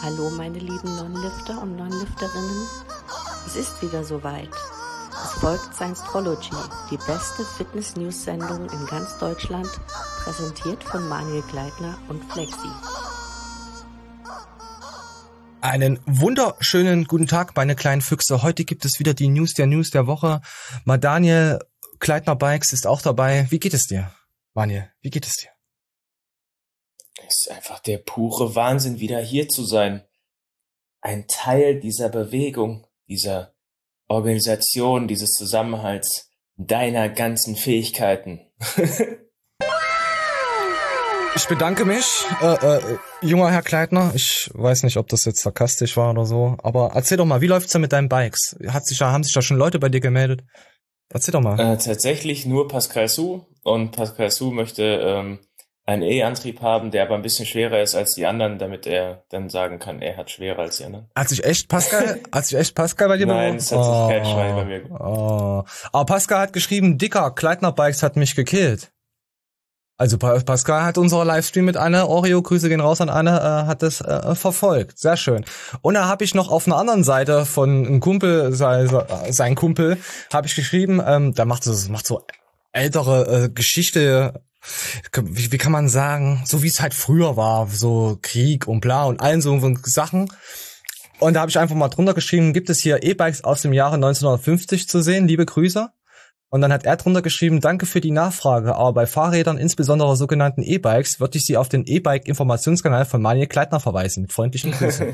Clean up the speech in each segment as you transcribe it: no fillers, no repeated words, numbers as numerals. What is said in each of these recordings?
Hallo meine lieben Non-Lifter und Non-Lifterinnen, es ist wieder soweit. Es folgt Science-Trology, die beste Fitness-News-Sendung in ganz Deutschland, präsentiert von Manuel Gleitner und Flexi. Einen wunderschönen guten Tag, meine kleinen Füchse. Heute gibt es wieder die News der Woche. Mal Daniel Gleitner Bikes ist auch dabei. Wie geht es dir, Daniel? Wie geht es dir? Es ist einfach der pure Wahnsinn, wieder hier zu sein. Ein Teil dieser Bewegung, dieser Organisation, dieses Zusammenhalts, deiner ganzen Fähigkeiten. Ich bedanke mich, junger Herr Gleitner. Ich weiß nicht, ob das jetzt sarkastisch war oder so, aber erzähl doch mal, wie läuft's denn mit deinen Bikes? Haben sich da schon Leute bei dir gemeldet? Erzähl doch mal. Tatsächlich nur Pascal Su, und Pascal Su möchte einen E-Antrieb haben, der aber ein bisschen schwerer ist als die anderen, damit er dann sagen kann, er hat schwerer als die anderen. Hat sich echt Pascal bei dir beworben? Nein, es hat sich kein Schwein bei mir gemacht. Aber Pascal hat geschrieben, dicker, Gleitner Bikes hat mich gekillt. Also Pascal hat unsere Livestream mit Anne, Oreo, Grüße gehen raus an Anne, hat das verfolgt. Sehr schön. Und da habe ich noch auf einer anderen Seite von einem Kumpel, sein Kumpel, habe ich geschrieben, der macht so ältere Geschichte, wie kann man sagen, so wie es halt früher war, so Krieg und bla und allen so Sachen. Und da habe ich einfach mal drunter geschrieben, gibt es hier E-Bikes aus dem Jahre 1950 zu sehen, liebe Grüße. Und dann hat er drunter geschrieben, danke für die Nachfrage, aber bei Fahrrädern, insbesondere sogenannten E-Bikes, würde ich Sie auf den E-Bike-Informationskanal von Manuel Gleitner verweisen. Mit freundlichen Grüßen.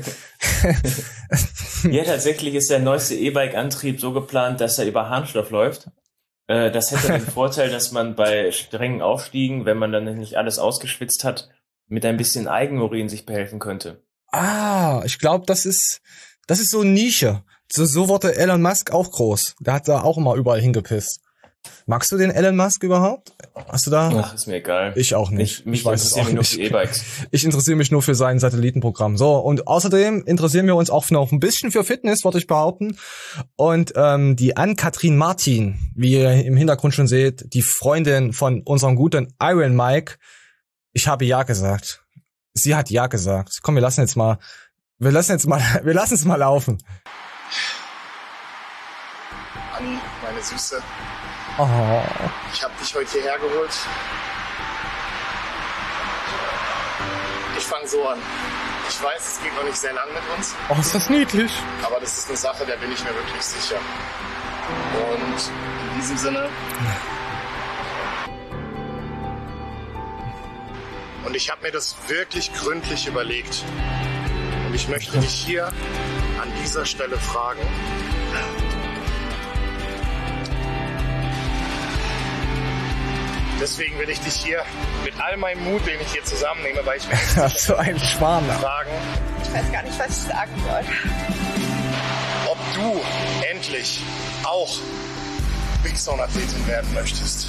Ja, tatsächlich ist der neueste E-Bike-Antrieb so geplant, dass er über Harnstoff läuft. Das hätte den Vorteil, dass man bei strengen Aufstiegen, wenn man dann nicht alles ausgeschwitzt hat, mit ein bisschen Eigenurin sich behelfen könnte. Ich glaube, das ist so eine Nische. So wurde Elon Musk auch groß. Der hat da auch immer überall hingepisst. Magst du den Elon Musk überhaupt? Hast du da? Ach, ist mir egal. Ich auch nicht. Ich weiß es auch nicht. Nur für E-Bikes. Ich interessiere mich nur für sein Satellitenprogramm. So, und außerdem interessieren wir uns auch noch ein bisschen für Fitness, würde ich behaupten. Und die Ann-Kathrin Martin, wie ihr im Hintergrund schon seht, die Freundin von unserem guten Iron Mike. Ich habe ja gesagt. Sie hat ja gesagt. Komm, wir lassen es mal laufen. Anni, meine Süße. Oh. Ich habe dich heute hierher geholt. Ich fange so an. Ich weiß, es geht noch nicht sehr lang mit uns. Oh, ist das niedlich. Aber das ist eine Sache, der bin ich mir wirklich sicher. Und in diesem Sinne. Und ich habe mir das wirklich gründlich überlegt. Und ich möchte dich hier an dieser Stelle fragen. Deswegen will ich dich hier mit all meinem Mut, den ich hier zusammennehme, weil ich mir so ein Schwarm fragen. Ich weiß gar nicht, was ich sagen soll. Ob du endlich auch Big Zone Athletin werden möchtest.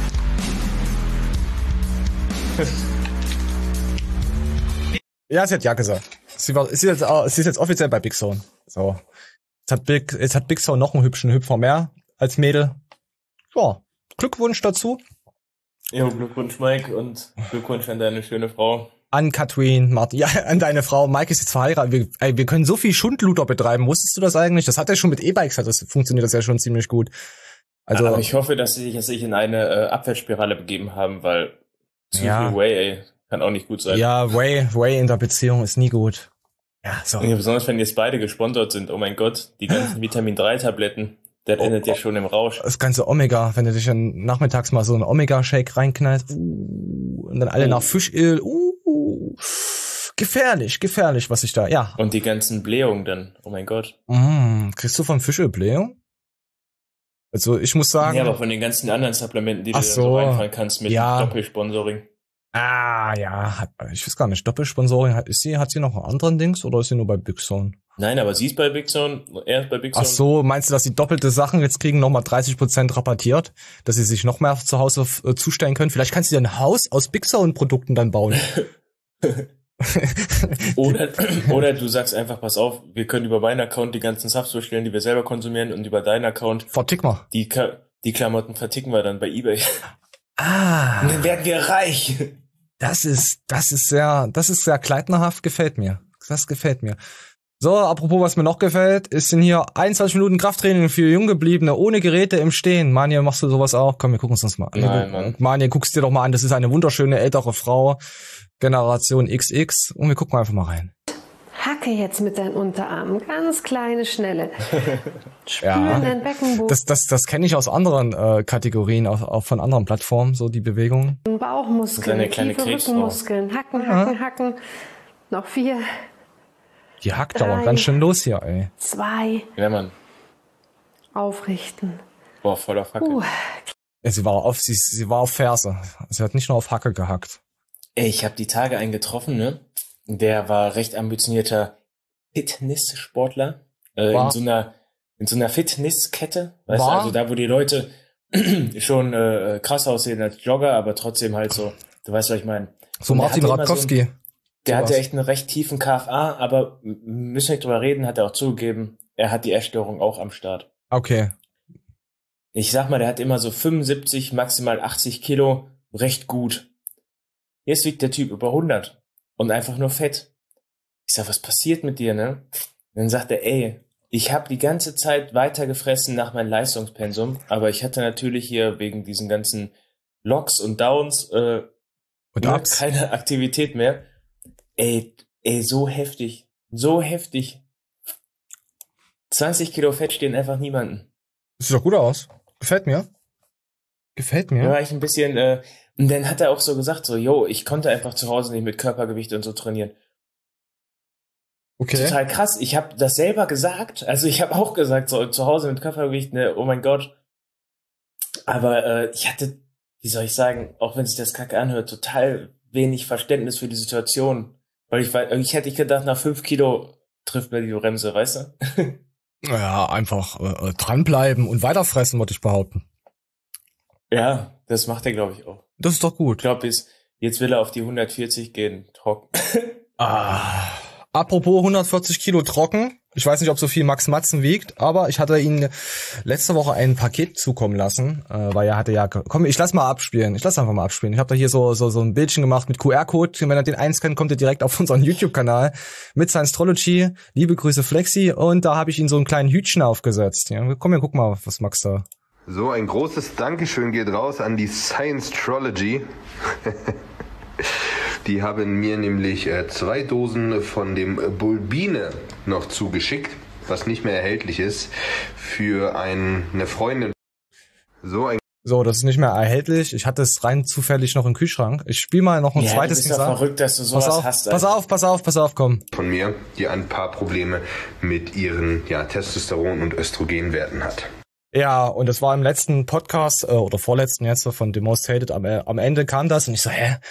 Ja, sie hat ja gesagt. Sie ist jetzt offiziell bei Big Zone. So. Jetzt hat Big Zone noch einen hübschen Hüpfer mehr als Mädel. Ja, Glückwunsch dazu. Ja, Glückwunsch, Mike, und Glückwunsch an deine schöne Frau. An Kathrin Martin. Ja, an deine Frau. Mike ist jetzt verheiratet. Wir können so viel Schundluder betreiben. Wusstest du das eigentlich? Das hat ja schon mit E-Bikes, funktioniert das ja schon ziemlich gut. Also, aber ich hoffe, dass sie sich in eine Abwärtsspirale begeben haben, weil zu viel Whey, kann auch nicht gut sein. Ja, Whey in der Beziehung ist nie gut. Ja, so. Ja, besonders wenn jetzt beide gesponsert sind. Oh mein Gott, die ganzen Vitamin-3-Tabletten. Das endet ja schon im Rausch. Das ganze Omega, wenn du dich dann nachmittags mal so einen Omega-Shake reinknallst, und dann alle nach Fischöl, gefährlich, was ich da, ja. Und die ganzen Blähungen dann, oh mein Gott. Kriegst du vom Fischöl Blähung? Also, ich muss sagen. Ja, aber von den ganzen anderen Supplementen, die du so reinfallen kannst mit Doppelsponsoring. Ja, ich weiß gar nicht, Doppelsponsoring, hat sie noch einen anderen Dings, oder ist sie nur bei Big Zone? Nein, aber sie ist bei Big Zone, er ist bei Big Zone. Ach so, meinst du, dass sie doppelte Sachen jetzt kriegen, nochmal 30% rabattiert, dass sie sich noch mehr zu Hause zustellen können? Vielleicht kannst du dir ein Haus aus Big Zone Produkten dann bauen. Oder du sagst einfach, pass auf, wir können über meinen Account die ganzen Subs bestellen, die wir selber konsumieren, und über deinen Account verticken wir. Die Klamotten verticken wir dann bei eBay. Und dann werden wir reich. Das ist sehr gleitnerhaft, gefällt mir. das gefällt mir. So, apropos, was mir noch gefällt, ist hier 21 Minuten Krafttraining für Junggebliebene ohne Geräte im Stehen. Manje, machst du sowas auch? Komm, wir gucken uns das mal an. Nein, Mann. Manje, guckst dir doch mal an. Das ist eine wunderschöne ältere Frau, Generation XX. Und wir gucken einfach mal rein. Hacke jetzt mit deinen Unterarmen. Ganz kleine, schnelle. Ja, Spüren deinen Beckenboden, das kenne ich aus anderen Kategorien, auch von anderen Plattformen, so die Bewegungen. Das ist Bauchmuskeln, eine kleine tiefe Krebsfrau. Rückenmuskeln. Hacken, hacken, hacken. Noch 4, Die hackt aber 3, ganz schön los hier, ey. 2, Ja, Mann. aufrichten. Boah, voll auf Hacke. Sie war auf Ferse. Sie hat nicht nur auf Hacke gehackt. Ey, ich habe die Tage einen getroffen, ne? Der war recht ambitionierter Fitnesssportler. In so einer Fitnesskette. Weißt du, also da, wo die Leute schon krass aussehen als Jogger, aber trotzdem halt so, du weißt, was ich meine. So Martin Radkowski. Der hatte echt einen recht tiefen KFA, aber müssen wir nicht drüber reden, hat er auch zugegeben, er hat die Essstörung auch am Start. Okay. Ich sag mal, der hat immer so 75, maximal 80 Kilo, recht gut. Jetzt wiegt der Typ über 100 und einfach nur fett. Ich sag, was passiert mit dir, ne? Dann sagt er, ey, ich habe die ganze Zeit weiter gefressen nach meinem Leistungspensum, aber ich hatte natürlich hier wegen diesen ganzen Locks und Downs Und Ups. keine Aktivität mehr. Ey, so heftig. 20 Kilo Fett stehen einfach niemanden. Das sieht doch gut aus. Gefällt mir. Da war ich ein bisschen, und dann hat er auch so gesagt, so, yo, ich konnte einfach zu Hause nicht mit Körpergewicht und so trainieren. Okay. Total krass. Ich habe das selber gesagt. Also ich habe auch gesagt, so zu Hause mit Körpergewicht, ne, oh mein Gott. Aber ich hatte, wie soll ich sagen, auch wenn sich das kacke anhört, total wenig Verständnis für die Situation. Weil ich hätte gedacht, nach 5 Kilo trifft mir die Bremse, weißt du? Ja, einfach dranbleiben und weiterfressen, würde ich behaupten. Ja, das macht er, glaube ich, auch. Das ist doch gut. Ich glaube, jetzt will er auf die 140 gehen, trocken. Apropos 140 Kilo trocken. Ich weiß nicht, ob so viel Max Matzen wiegt, aber ich hatte ihn letzte Woche ein Paket zukommen lassen, weil er hatte ja, komm, ich lass einfach mal abspielen. Ich habe da hier so ein Bildchen gemacht mit QR-Code. Wenn er den einscannt, kommt er direkt auf unseren YouTube-Kanal mit Science-Trology. Liebe Grüße Flexi. Und da habe ich ihn so einen kleinen Hütchen aufgesetzt. Ja, komm, guck mal, was Max da. So, ein großes Dankeschön geht raus an die Science-Trology. Die haben mir nämlich 2 Dosen von dem Bulbine noch zugeschickt, was nicht mehr erhältlich ist, für eine Freundin. So, das ist nicht mehr erhältlich. Ich hatte es rein zufällig noch im Kühlschrank. Ich spiele mal noch ein zweites. Du bist ja verrückt, dass du sowas hast. Pass auf, komm. Von mir, die ein paar Probleme mit ihren Testosteron- und Östrogenwerten hat. Ja, und das war im letzten Podcast, oder vorletzten jetzt, von The Most Hated, am Ende kam das und ich so,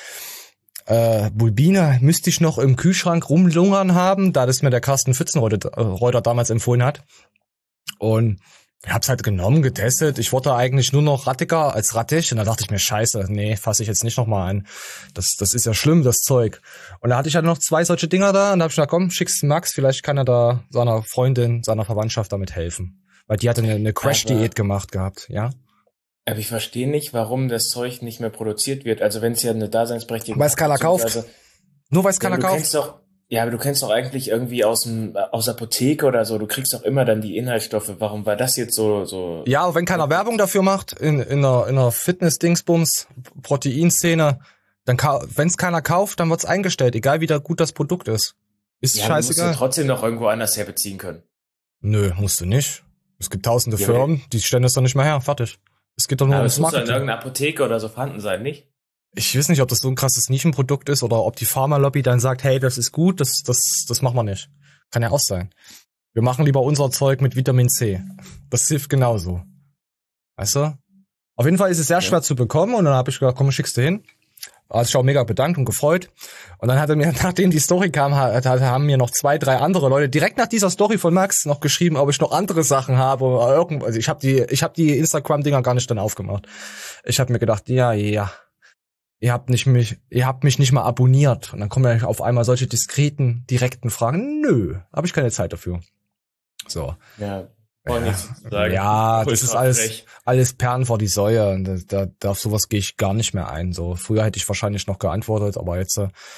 Bulbine müsste ich noch im Kühlschrank rumlungern haben, da das mir der Carsten Pfützenreuter damals empfohlen hat. Und ich hab's halt genommen, getestet. Ich wurde eigentlich nur noch rattiger als rattig. Und da dachte ich mir, scheiße, nee, fasse ich jetzt nicht nochmal an. Das ist ja schlimm, das Zeug. Und da hatte ich halt noch 2 solche Dinger da. Und da hab ich gedacht, komm, schick's Max, vielleicht kann er da seiner Freundin, seiner Verwandtschaft damit helfen. Weil die hatte eine Crash-Diät gemacht gehabt, ja. Aber ich verstehe nicht, warum das Zeug nicht mehr produziert wird. Also wenn es ja eine Daseinsberechtigung hat. Weil es keiner kauft. Nur weil es keiner kauft. Aber du kennst doch eigentlich irgendwie aus Apotheke oder so, du kriegst doch immer dann die Inhaltsstoffe. Warum war das jetzt so? Ja, wenn keiner Werbung dafür macht, in einer Fitness-Dingsbums, Proteinszene, dann, wenn es keiner kauft, dann wird's eingestellt, egal wie gut das Produkt ist. Ist scheißegal. Musst du trotzdem noch irgendwo anders herbeziehen können. Nö, musst du nicht. Es gibt tausende Firmen, die stellen das doch nicht mehr her, fertig. Es geht doch nur ums Marketing. Das muss in irgendeiner Apotheke oder so vorhanden sein, nicht? Ich weiß nicht, ob das so ein krasses Nischenprodukt ist oder ob die Pharma-Lobby dann sagt, hey, das ist gut, das machen wir nicht. Kann ja auch sein. Wir machen lieber unser Zeug mit Vitamin C. Das hilft genauso. Weißt du? Auf jeden Fall ist es sehr schwer zu bekommen und dann habe ich gedacht, komm, schickst du hin. Hat sich auch mega bedankt und gefreut. Und dann hat er mir, nachdem die Story kam, haben mir noch 2, 3 andere Leute direkt nach dieser Story von Max noch geschrieben, ob ich noch andere Sachen habe. Also ich habe die Instagram-Dinger gar nicht dann aufgemacht. Ich habe mir gedacht, ja, ihr habt mich nicht mal abonniert. Und dann kommen ja auf einmal solche diskreten, direkten Fragen. Nö, habe ich keine Zeit dafür. So. Ja. Sagen. Ja, das ist alles Perlen vor die Säue und da auf sowas gehe ich gar nicht mehr ein. So früher hätte ich wahrscheinlich noch geantwortet, aber jetzt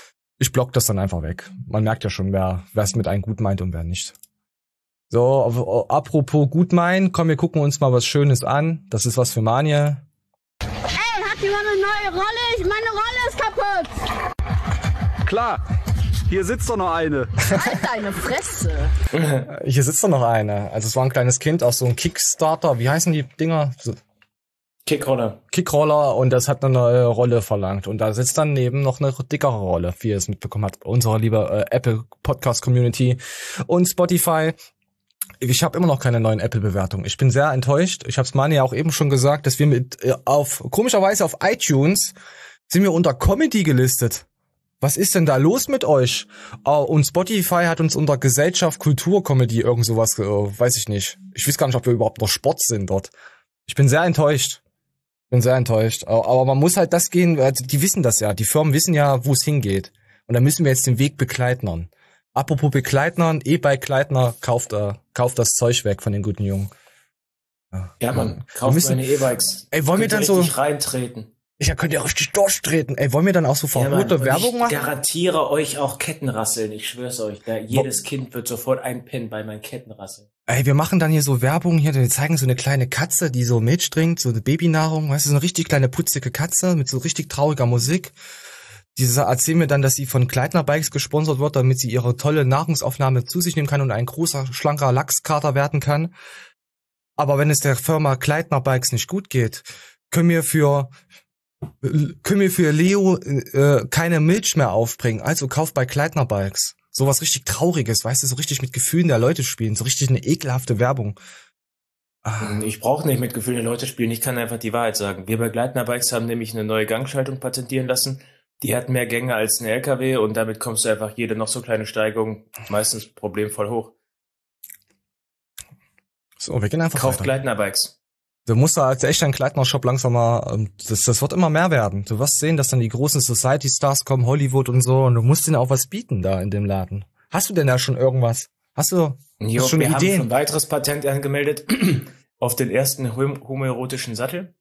Ich block das dann einfach weg. Man merkt ja schon, wer es mit einem gut meint und wer nicht. So, apropos gut meinen, komm, wir gucken uns mal was Schönes an. Das ist was für Manje. Ey, hat jemand eine neue Rolle? Meine Rolle ist kaputt. Klar, hier sitzt doch noch eine. Halt deine Fresse. Hier sitzt doch noch eine. Also es war ein kleines Kind aus so einem Kickstarter. Wie heißen die Dinger? Kickroller, und das hat eine neue Rolle verlangt. Und da sitzt dann neben noch eine dickere Rolle, wie ihr es mitbekommen habt. Unsere liebe Apple Podcast Community und Spotify. Ich habe immer noch keine neuen Apple-Bewertungen. Ich bin sehr enttäuscht. Ich habe es Mani ja auch eben schon gesagt, dass wir komischerweise auf iTunes sind wir unter Comedy gelistet. Was ist denn da los mit euch? Und Spotify hat uns unter Gesellschaft, Kultur, Comedy, irgend sowas, weiß ich nicht. Ich weiß gar nicht, ob wir überhaupt noch Sport sind dort. Ich bin sehr enttäuscht. Aber man muss halt das gehen, also die wissen das ja. Die Firmen wissen ja, wo es hingeht. Und da müssen wir jetzt den Weg begleitern. Apropos Begleitnern, E-Bike-Gleitner, kauft das Zeug weg von den guten Jungen. Ja, man, kauft meine E-Bikes. Ey, wollen wir dann so reintreten? Ja, könnt ihr richtig durchtreten. Ey, wollen wir dann auch so verrückte Werbung machen? Ich garantiere euch auch Kettenrasseln. Ich schwör's euch. Jedes Kind wird sofort einpennen bei meinen Kettenrasseln. Ey, wir machen dann hier so Werbung. Hier, wir zeigen so eine kleine Katze, die so Milch trinkt, so eine Babynahrung. Weißt du, so eine richtig kleine putzige Katze mit so richtig trauriger Musik. Diese erzählen mir dann, dass sie von Gleitner Bikes gesponsert wird, damit sie ihre tolle Nahrungsaufnahme zu sich nehmen kann und ein großer, schlanker Lachskater werden kann. Aber wenn es der Firma Gleitner Bikes nicht gut geht, können wir für Leo keine Milch mehr aufbringen. Also kauf bei Gleitner Bikes. Sowas richtig Trauriges, weißt du, so richtig mit Gefühlen der Leute spielen. So richtig eine ekelhafte Werbung. Ich brauche nicht mit Gefühlen der Leute spielen, ich kann einfach die Wahrheit sagen. Wir bei Gleitner Bikes haben nämlich eine neue Gangschaltung patentieren lassen. Die hat mehr Gänge als ein LKW und damit kommst du einfach jede noch so kleine Steigung meistens problemvoll hoch. So, wir gehen einfach Kauft Gleitner Bikes. Du musst da als echt ein Gleitner-Shop langsam mal, das wird immer mehr werden. Du wirst sehen, dass dann die großen Society-Stars kommen, Hollywood und so, und du musst denen auch was bieten da in dem Laden. Hast du denn da schon irgendwas? Hast du schon wir Ideen? Haben schon ein weiteres Patent angemeldet auf den ersten homoerotischen Sattel.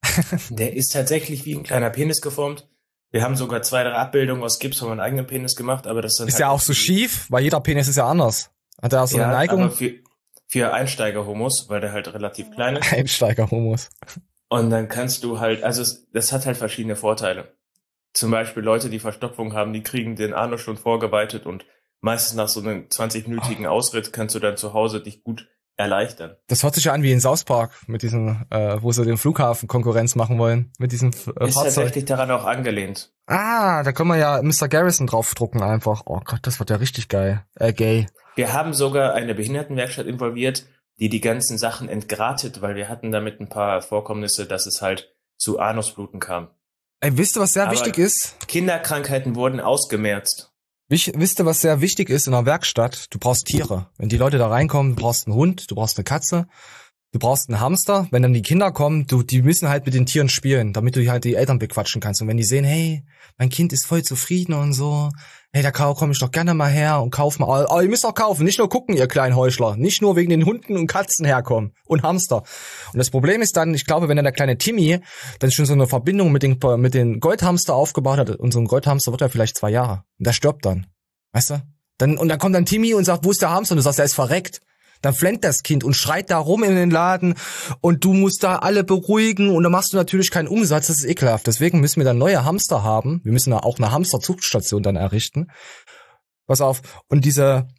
Der ist tatsächlich wie ein kleiner Penis geformt. Wir haben sogar 2, 3 Abbildungen aus Gips von meinem eigenen Penis gemacht, aber das dann ist halt ja auch so schief, weil jeder Penis ist ja anders. Hat er auch so eine Neigung? Aber für Einsteiger-Homos, weil der halt relativ klein ist. Einsteiger-Homos. Und dann kannst du halt, also das hat halt verschiedene Vorteile. Zum Beispiel Leute, die Verstopfung haben, die kriegen den Anus schon vorgeweitet und meistens nach so einem 20-minütigen Ausritt kannst du dann zu Hause dich gut erleichtern. Das hört sich ja an wie in South Park mit diesem, wo sie den Flughafen Konkurrenz machen wollen, mit diesem Ist Fahrzeug. tatsächlich daran auch angelehnt. Da können wir ja Mr. Garrison draufdrucken einfach. Oh Gott, das wird ja richtig geil. Gay. Wir haben sogar eine Behindertenwerkstatt involviert, die ganzen Sachen entgratet, weil wir hatten damit ein paar Vorkommnisse, dass es halt zu Anusbluten kam. Ey, wisst ihr, was sehr wichtig ist? Kinderkrankheiten wurden ausgemerzt. Wisst ihr, was sehr wichtig ist in einer Werkstatt? Du brauchst Tiere. Wenn die Leute da reinkommen, du brauchst einen Hund, du brauchst eine Katze, du brauchst einen Hamster. Wenn dann die Kinder kommen, die müssen halt mit den Tieren spielen, damit du halt die Eltern bequatschen kannst. Und wenn die sehen, hey, mein Kind ist voll zufrieden und so, hey, da komme ich doch gerne mal her und kauf mal. Oh, ihr müsst auch kaufen, nicht nur gucken, ihr kleinen Heuchler. Nicht nur wegen den Hunden und Katzen herkommen und Hamster. Und das Problem ist dann, ich glaube, wenn dann der kleine Timmy dann schon so eine Verbindung mit den Goldhamster aufgebaut hat, und so ein Goldhamster wird ja vielleicht 2 Jahre. Und der stirbt dann. Weißt du? Und dann kommt dann Timmy und sagt, wo ist der Hamster? Und du sagst, der ist verreckt. Dann flennt das Kind und schreit da rum in den Laden und du musst da alle beruhigen und dann machst du natürlich keinen Umsatz, das ist ekelhaft. Deswegen müssen wir dann neue Hamster haben. Wir müssen da auch eine Hamsterzuchtstation dann errichten. Pass auf. Und wir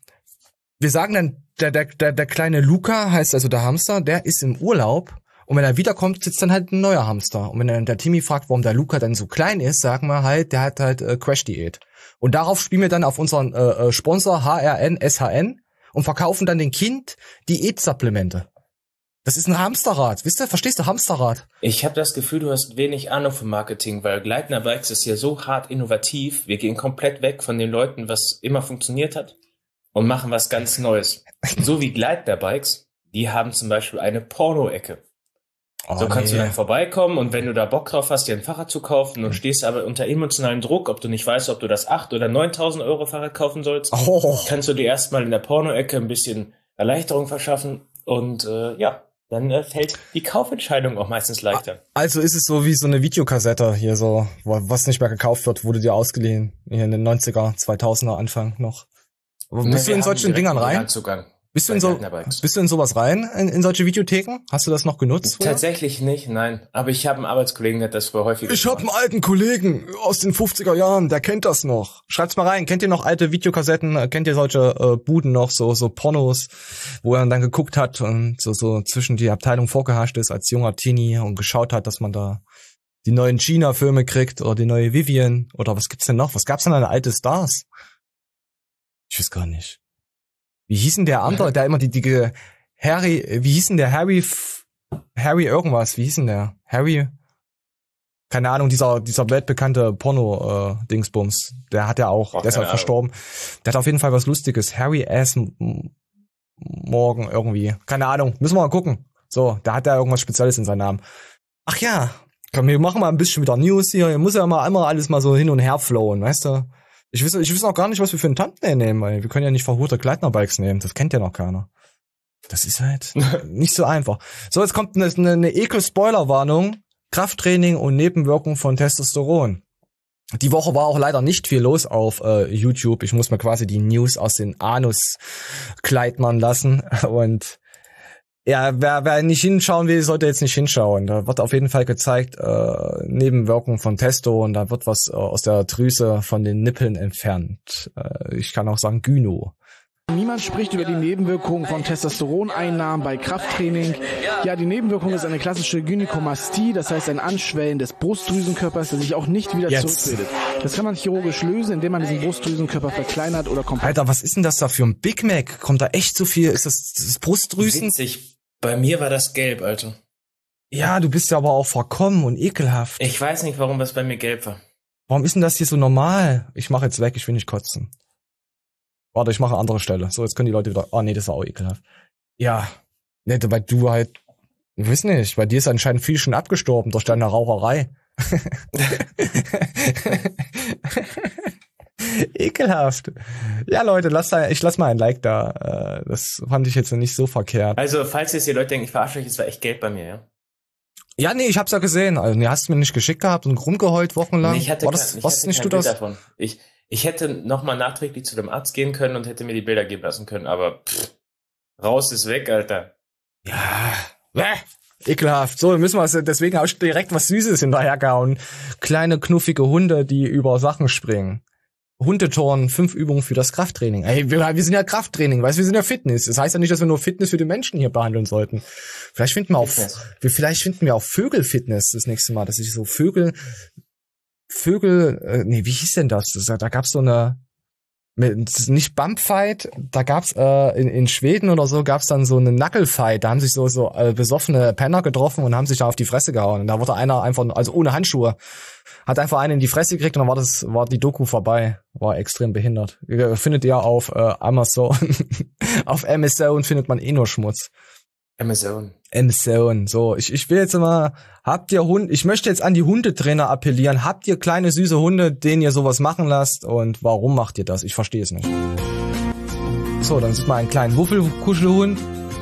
sagen dann, der kleine Luca heißt also der Hamster, der ist im Urlaub und wenn er wiederkommt, sitzt dann halt ein neuer Hamster. Und wenn dann der Timmy fragt, warum der Luca dann so klein ist, sagen wir halt, der hat halt Crash-Diät. Und darauf spielen wir dann auf unseren Sponsor HRN, und verkaufen dann dem Kind Diätsupplemente. Das ist ein Hamsterrad. Wisst ihr, verstehst du, Hamsterrad? Ich habe das Gefühl, du hast wenig Ahnung vom Marketing, weil Gleitner Bikes ist ja so hart innovativ. Wir gehen komplett weg von den Leuten, was immer funktioniert hat, und machen was ganz Neues. So wie Gleitner Bikes, die haben zum Beispiel eine Porno-Ecke. So kannst du dann vorbeikommen und wenn du da Bock drauf hast, dir ein Fahrrad zu kaufen und stehst aber unter emotionalen Druck, ob du nicht weißt, ob du das 8.000 oder 9.000 Euro Fahrrad kaufen sollst, kannst du dir erstmal in der Porno-Ecke ein bisschen Erleichterung verschaffen und dann fällt die Kaufentscheidung auch meistens leichter. Also ist es so wie so eine Videokassette hier so, was nicht mehr gekauft wird, wurde dir ausgeliehen, hier in den 90er, 2000er Anfang noch. Bist du in solchen Dingern rein? Bist du in sowas rein, in solche Videotheken? Hast du das noch genutzt? Tatsächlich nicht, nein. Aber ich habe einen Arbeitskollegen, der hat das früher häufig Ich habe einen alten Kollegen aus den 50er Jahren, der kennt das noch. Schreibt's mal rein. Kennt ihr noch alte Videokassetten? Kennt ihr solche Buden noch, so Pornos, wo er dann geguckt hat und so zwischen die Abteilung vorgehascht ist als junger Teenie und geschaut hat, dass man da die neuen China-Filme kriegt oder die neue Vivian oder was gibt's denn noch? Was gab's denn an alte Stars? Ich weiß gar nicht. Wie hieß denn der andere, der immer die Harry, wie hieß denn der Harry irgendwas, wie hieß denn der? Harry? Keine Ahnung, dieser weltbekannte Porno-Dingsbums, der hat ja auch, der ist halt verstorben. Der hat auf jeden Fall was Lustiges. Harry S. Morgan irgendwie. Keine Ahnung, müssen wir mal gucken. So, da hat er irgendwas Spezielles in seinem Namen. Ach ja, komm, wir machen mal ein bisschen wieder News hier. Hier muss ja mal einmal alles mal so hin und her flowen, weißt du? Ich weiß auch gar nicht, was wir für einen Thumbnail nehmen, weil wir können ja nicht verhurte Gleitnerbikes nehmen. Das kennt ja noch keiner. Das ist halt nicht so einfach. So, jetzt kommt eine Ekel-Spoiler-Warnung. Krafttraining und Nebenwirkungen von Testosteron. Die Woche war auch leider nicht viel los auf YouTube. Ich muss mir quasi die News aus den Anus kleidern lassen. Und ja, wer nicht hinschauen will, sollte jetzt nicht hinschauen. Da wird auf jeden Fall gezeigt, Nebenwirkungen von Testo und da wird was aus der Drüse von den Nippeln entfernt. Ich kann auch sagen Gyno. Niemand spricht über die Nebenwirkungen von Testosteroneinnahmen bei Krafttraining. Ja, die Nebenwirkung ist eine klassische Gynäkomastie, das heißt ein Anschwellen des Brustdrüsenkörpers, der sich auch nicht wieder zurückbildet. Das kann man chirurgisch lösen, indem man diesen Brustdrüsenkörper verkleinert oder komplett... Alter, was ist denn das da für ein Big Mac? Kommt da echt so viel? Ist das Brustdrüsen? Witzig. Bei mir war das gelb, Alter. Ja, du bist ja aber auch verkommen und ekelhaft. Ich weiß nicht, warum das bei mir gelb war. Warum ist denn das hier so normal? Ich mache jetzt weg, ich will nicht kotzen. Warte, ich mache eine andere Stelle. So, jetzt können die Leute wieder... Oh nee, das war auch ekelhaft. Ja, ne, weil du halt... Ich weiß nicht, bei dir ist anscheinend viel schon abgestorben durch deine Raucherei. Ekelhaft. Ja, Leute, ich lass mal ein Like da. Das fand ich jetzt nicht so verkehrt. Also, falls jetzt die Leute denken, ich verarsche euch, es war echt Geld bei mir, ja? Ja, nee, ich hab's ja gesehen. Also, nee, hast du mir nicht geschickt gehabt und rumgeheult wochenlang? Nee, ich hatte kein Bild davon. Ich hätte nochmal nachträglich zu dem Arzt gehen können und hätte mir die Bilder geben lassen können, aber raus ist weg, Alter. Ja, ekelhaft. So, müssen wir deswegen auch direkt was Süßes hinterhergehauen. Kleine, knuffige Hunde, die über Sachen springen. Hundeturnen, 5 Übungen für das Krafttraining. Ey, wir sind ja Krafttraining, weißt du, wir sind ja Fitness. Das heißt ja nicht, dass wir nur Fitness für die Menschen hier behandeln sollten. Vielleicht finden wir auch Vögelfitness das nächste Mal, dass ich so Vögel, wie hieß denn das? Da gab's so eine, nicht Bumpfight, da gab's in Schweden oder so gab's dann so eine Knucklefight, da haben sich so besoffene Penner getroffen und haben sich da auf die Fresse gehauen. Und da wurde einer einfach, also ohne Handschuhe, hat einfach einen in die Fresse gekriegt und dann war die Doku vorbei. War extrem behindert. Findet ihr auf Amazon. Auf Amazon findet man nur Schmutz. Amazon. So, ich will jetzt mal, ich möchte jetzt an die Hundetrainer appellieren. Habt ihr kleine süße Hunde, denen ihr sowas machen lasst? Und warum macht ihr das? Ich verstehe es nicht. So, dann sieht man einen kleinen Wuffelkuschelhund,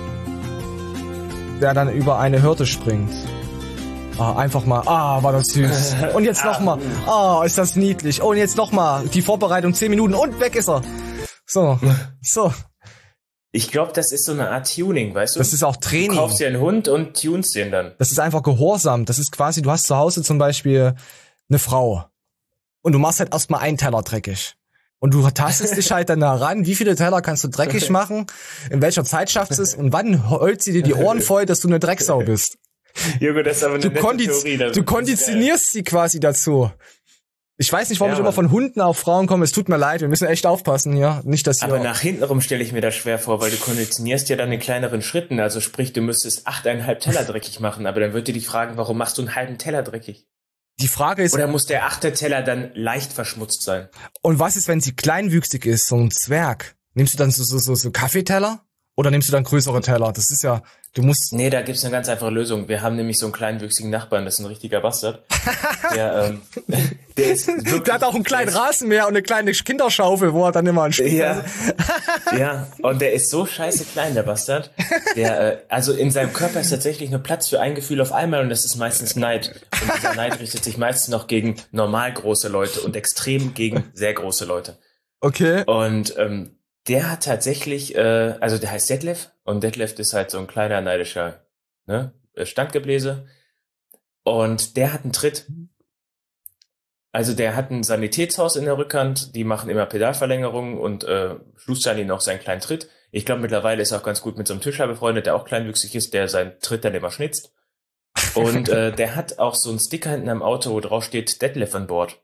der dann über eine Hürde springt. Einfach mal, war das süß. Und jetzt nochmal, ist das niedlich. Und jetzt nochmal, die Vorbereitung 10 Minuten und weg ist er. So. Ich glaube, das ist so eine Art Tuning, weißt du? Das ist auch Training. Du kaufst dir einen Hund und tunst den dann. Das ist einfach Gehorsam. Das ist quasi, du hast zu Hause zum Beispiel eine Frau. Und du machst halt erstmal einen Teller dreckig. Und du tastest dich halt dann heran, wie viele Teller kannst du dreckig machen, in welcher Zeit schaffst du es und wann heult sie dir die Ohren voll, dass du eine Drecksau bist. Junge, das ist aber eine nette Theorie. Du konditionierst sie quasi dazu. Ich weiß nicht, warum ich immer von Hunden auf Frauen komme. Es tut mir leid, wir müssen echt aufpassen hier. Nicht, dass aber nach hintenrum stelle ich mir das schwer vor, weil du konditionierst ja dann in kleineren Schritten. Also sprich, du müsstest 8,5 Teller dreckig machen. Aber dann wird dir die fragen, warum machst du einen halben Teller dreckig? Die Frage ist... Oder muss der 8. Teller dann leicht verschmutzt sein? Und was ist, wenn sie kleinwüchsig ist, so ein Zwerg? Nimmst du dann so Kaffeeteller? Oder nimmst du dann größere Teller? Das ist ja, du musst... Nee, da gibt's eine ganz einfache Lösung. Wir haben nämlich so einen kleinwüchsigen Nachbarn, das ist ein richtiger Bastard. Der ist wirklich, der hat auch einen kleinen Rasenmäher und eine kleine Kinderschaufel, wo er dann immer spielt. Ja. Ja, und der ist so scheiße klein, der Bastard. Also in seinem Körper ist tatsächlich nur Platz für ein Gefühl auf einmal und das ist meistens Neid. Und dieser Neid richtet sich meistens noch gegen normal große Leute und extrem gegen sehr große Leute. Okay. Und der hat tatsächlich, also der heißt Detlef und Detlef ist halt so ein kleiner neidischer Standgebläse und der hat einen Tritt. Also der hat ein Sanitätshaus in der Rückhand, die machen immer Pedalverlängerungen und schustern ihn noch seinen kleinen Tritt. Ich glaube mittlerweile ist er auch ganz gut mit so einem Tischler befreundet, der auch kleinwüchsig ist, der seinen Tritt dann immer schnitzt. Und der hat auch so einen Sticker hinten am Auto, wo drauf steht Detlef an Bord.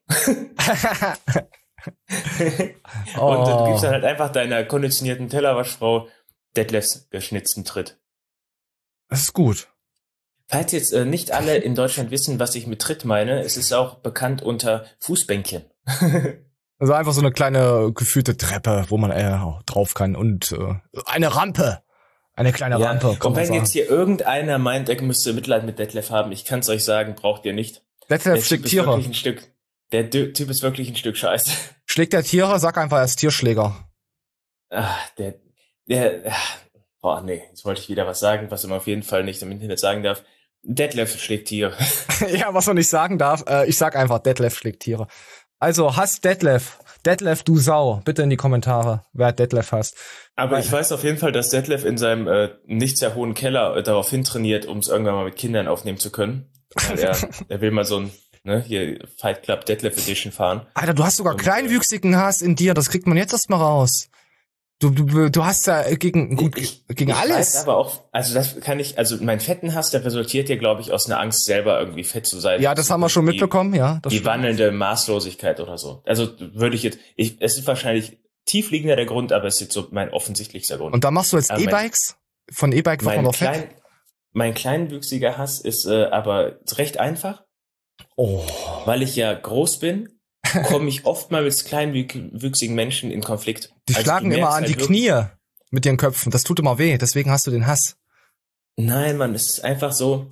Und du gibst dann halt einfach deiner konditionierten Tellerwaschfrau Detlefs geschnitzten Tritt. Das ist gut. Falls jetzt nicht alle in Deutschland wissen, was ich mit Tritt meine, es ist auch bekannt unter Fußbänkchen. Also einfach so eine kleine geführte Treppe, wo man drauf kann und eine Rampe. Eine kleine Rampe. Und wenn jetzt hier irgendeiner meint, er müsste Mitleid mit Detlef haben, ich kann es euch sagen, braucht ihr nicht. Detlef schlägt Tiere. Der Typ ist wirklich ein Stück Scheiße. Schlägt der Tiere? Sag einfach, er ist Tierschläger. Boah, nee, jetzt wollte ich wieder was sagen, was man auf jeden Fall nicht im Internet sagen darf. Detlef schlägt Tiere. Ja, was man nicht sagen darf, ich sag einfach, Detlef schlägt Tiere. Also, hasst Detlef. Detlef, du Sau. Bitte in die Kommentare, wer Detlef hasst. Aber ich weiß auf jeden Fall, dass Detlef in seinem nicht sehr hohen Keller darauf hintrainiert, um es irgendwann mal mit Kindern aufnehmen zu können. Er will mal so ein hier Fight Club Detlef Edition fahren. Alter, du hast sogar kleinwüchsigen Hass in dir, das kriegt man jetzt erst mal raus. Du hast ja gegen alles. Ich weiß aber auch, also das kann ich, also mein fetten Hass, der resultiert ja, glaube ich, aus einer Angst, selber irgendwie fett zu sein. Ja, das haben wir schon mitbekommen, ja. Das die wandelnde Maßlosigkeit oder so. Also würde ich jetzt, es ist wahrscheinlich tiefliegender der Grund, aber es ist jetzt so mein offensichtlichster Grund. Und da machst du jetzt E-Bikes? Von E-Bike wird man noch fett? Mein kleinwüchsiger Hass ist aber recht einfach. Oh. Weil ich ja groß bin, komme ich oft mal mit kleinwüchsigen Menschen in Konflikt. Die schlagen immer an die Knie mit ihren Köpfen. Das tut immer weh. Deswegen hast du den Hass. Nein, Mann, es ist einfach so.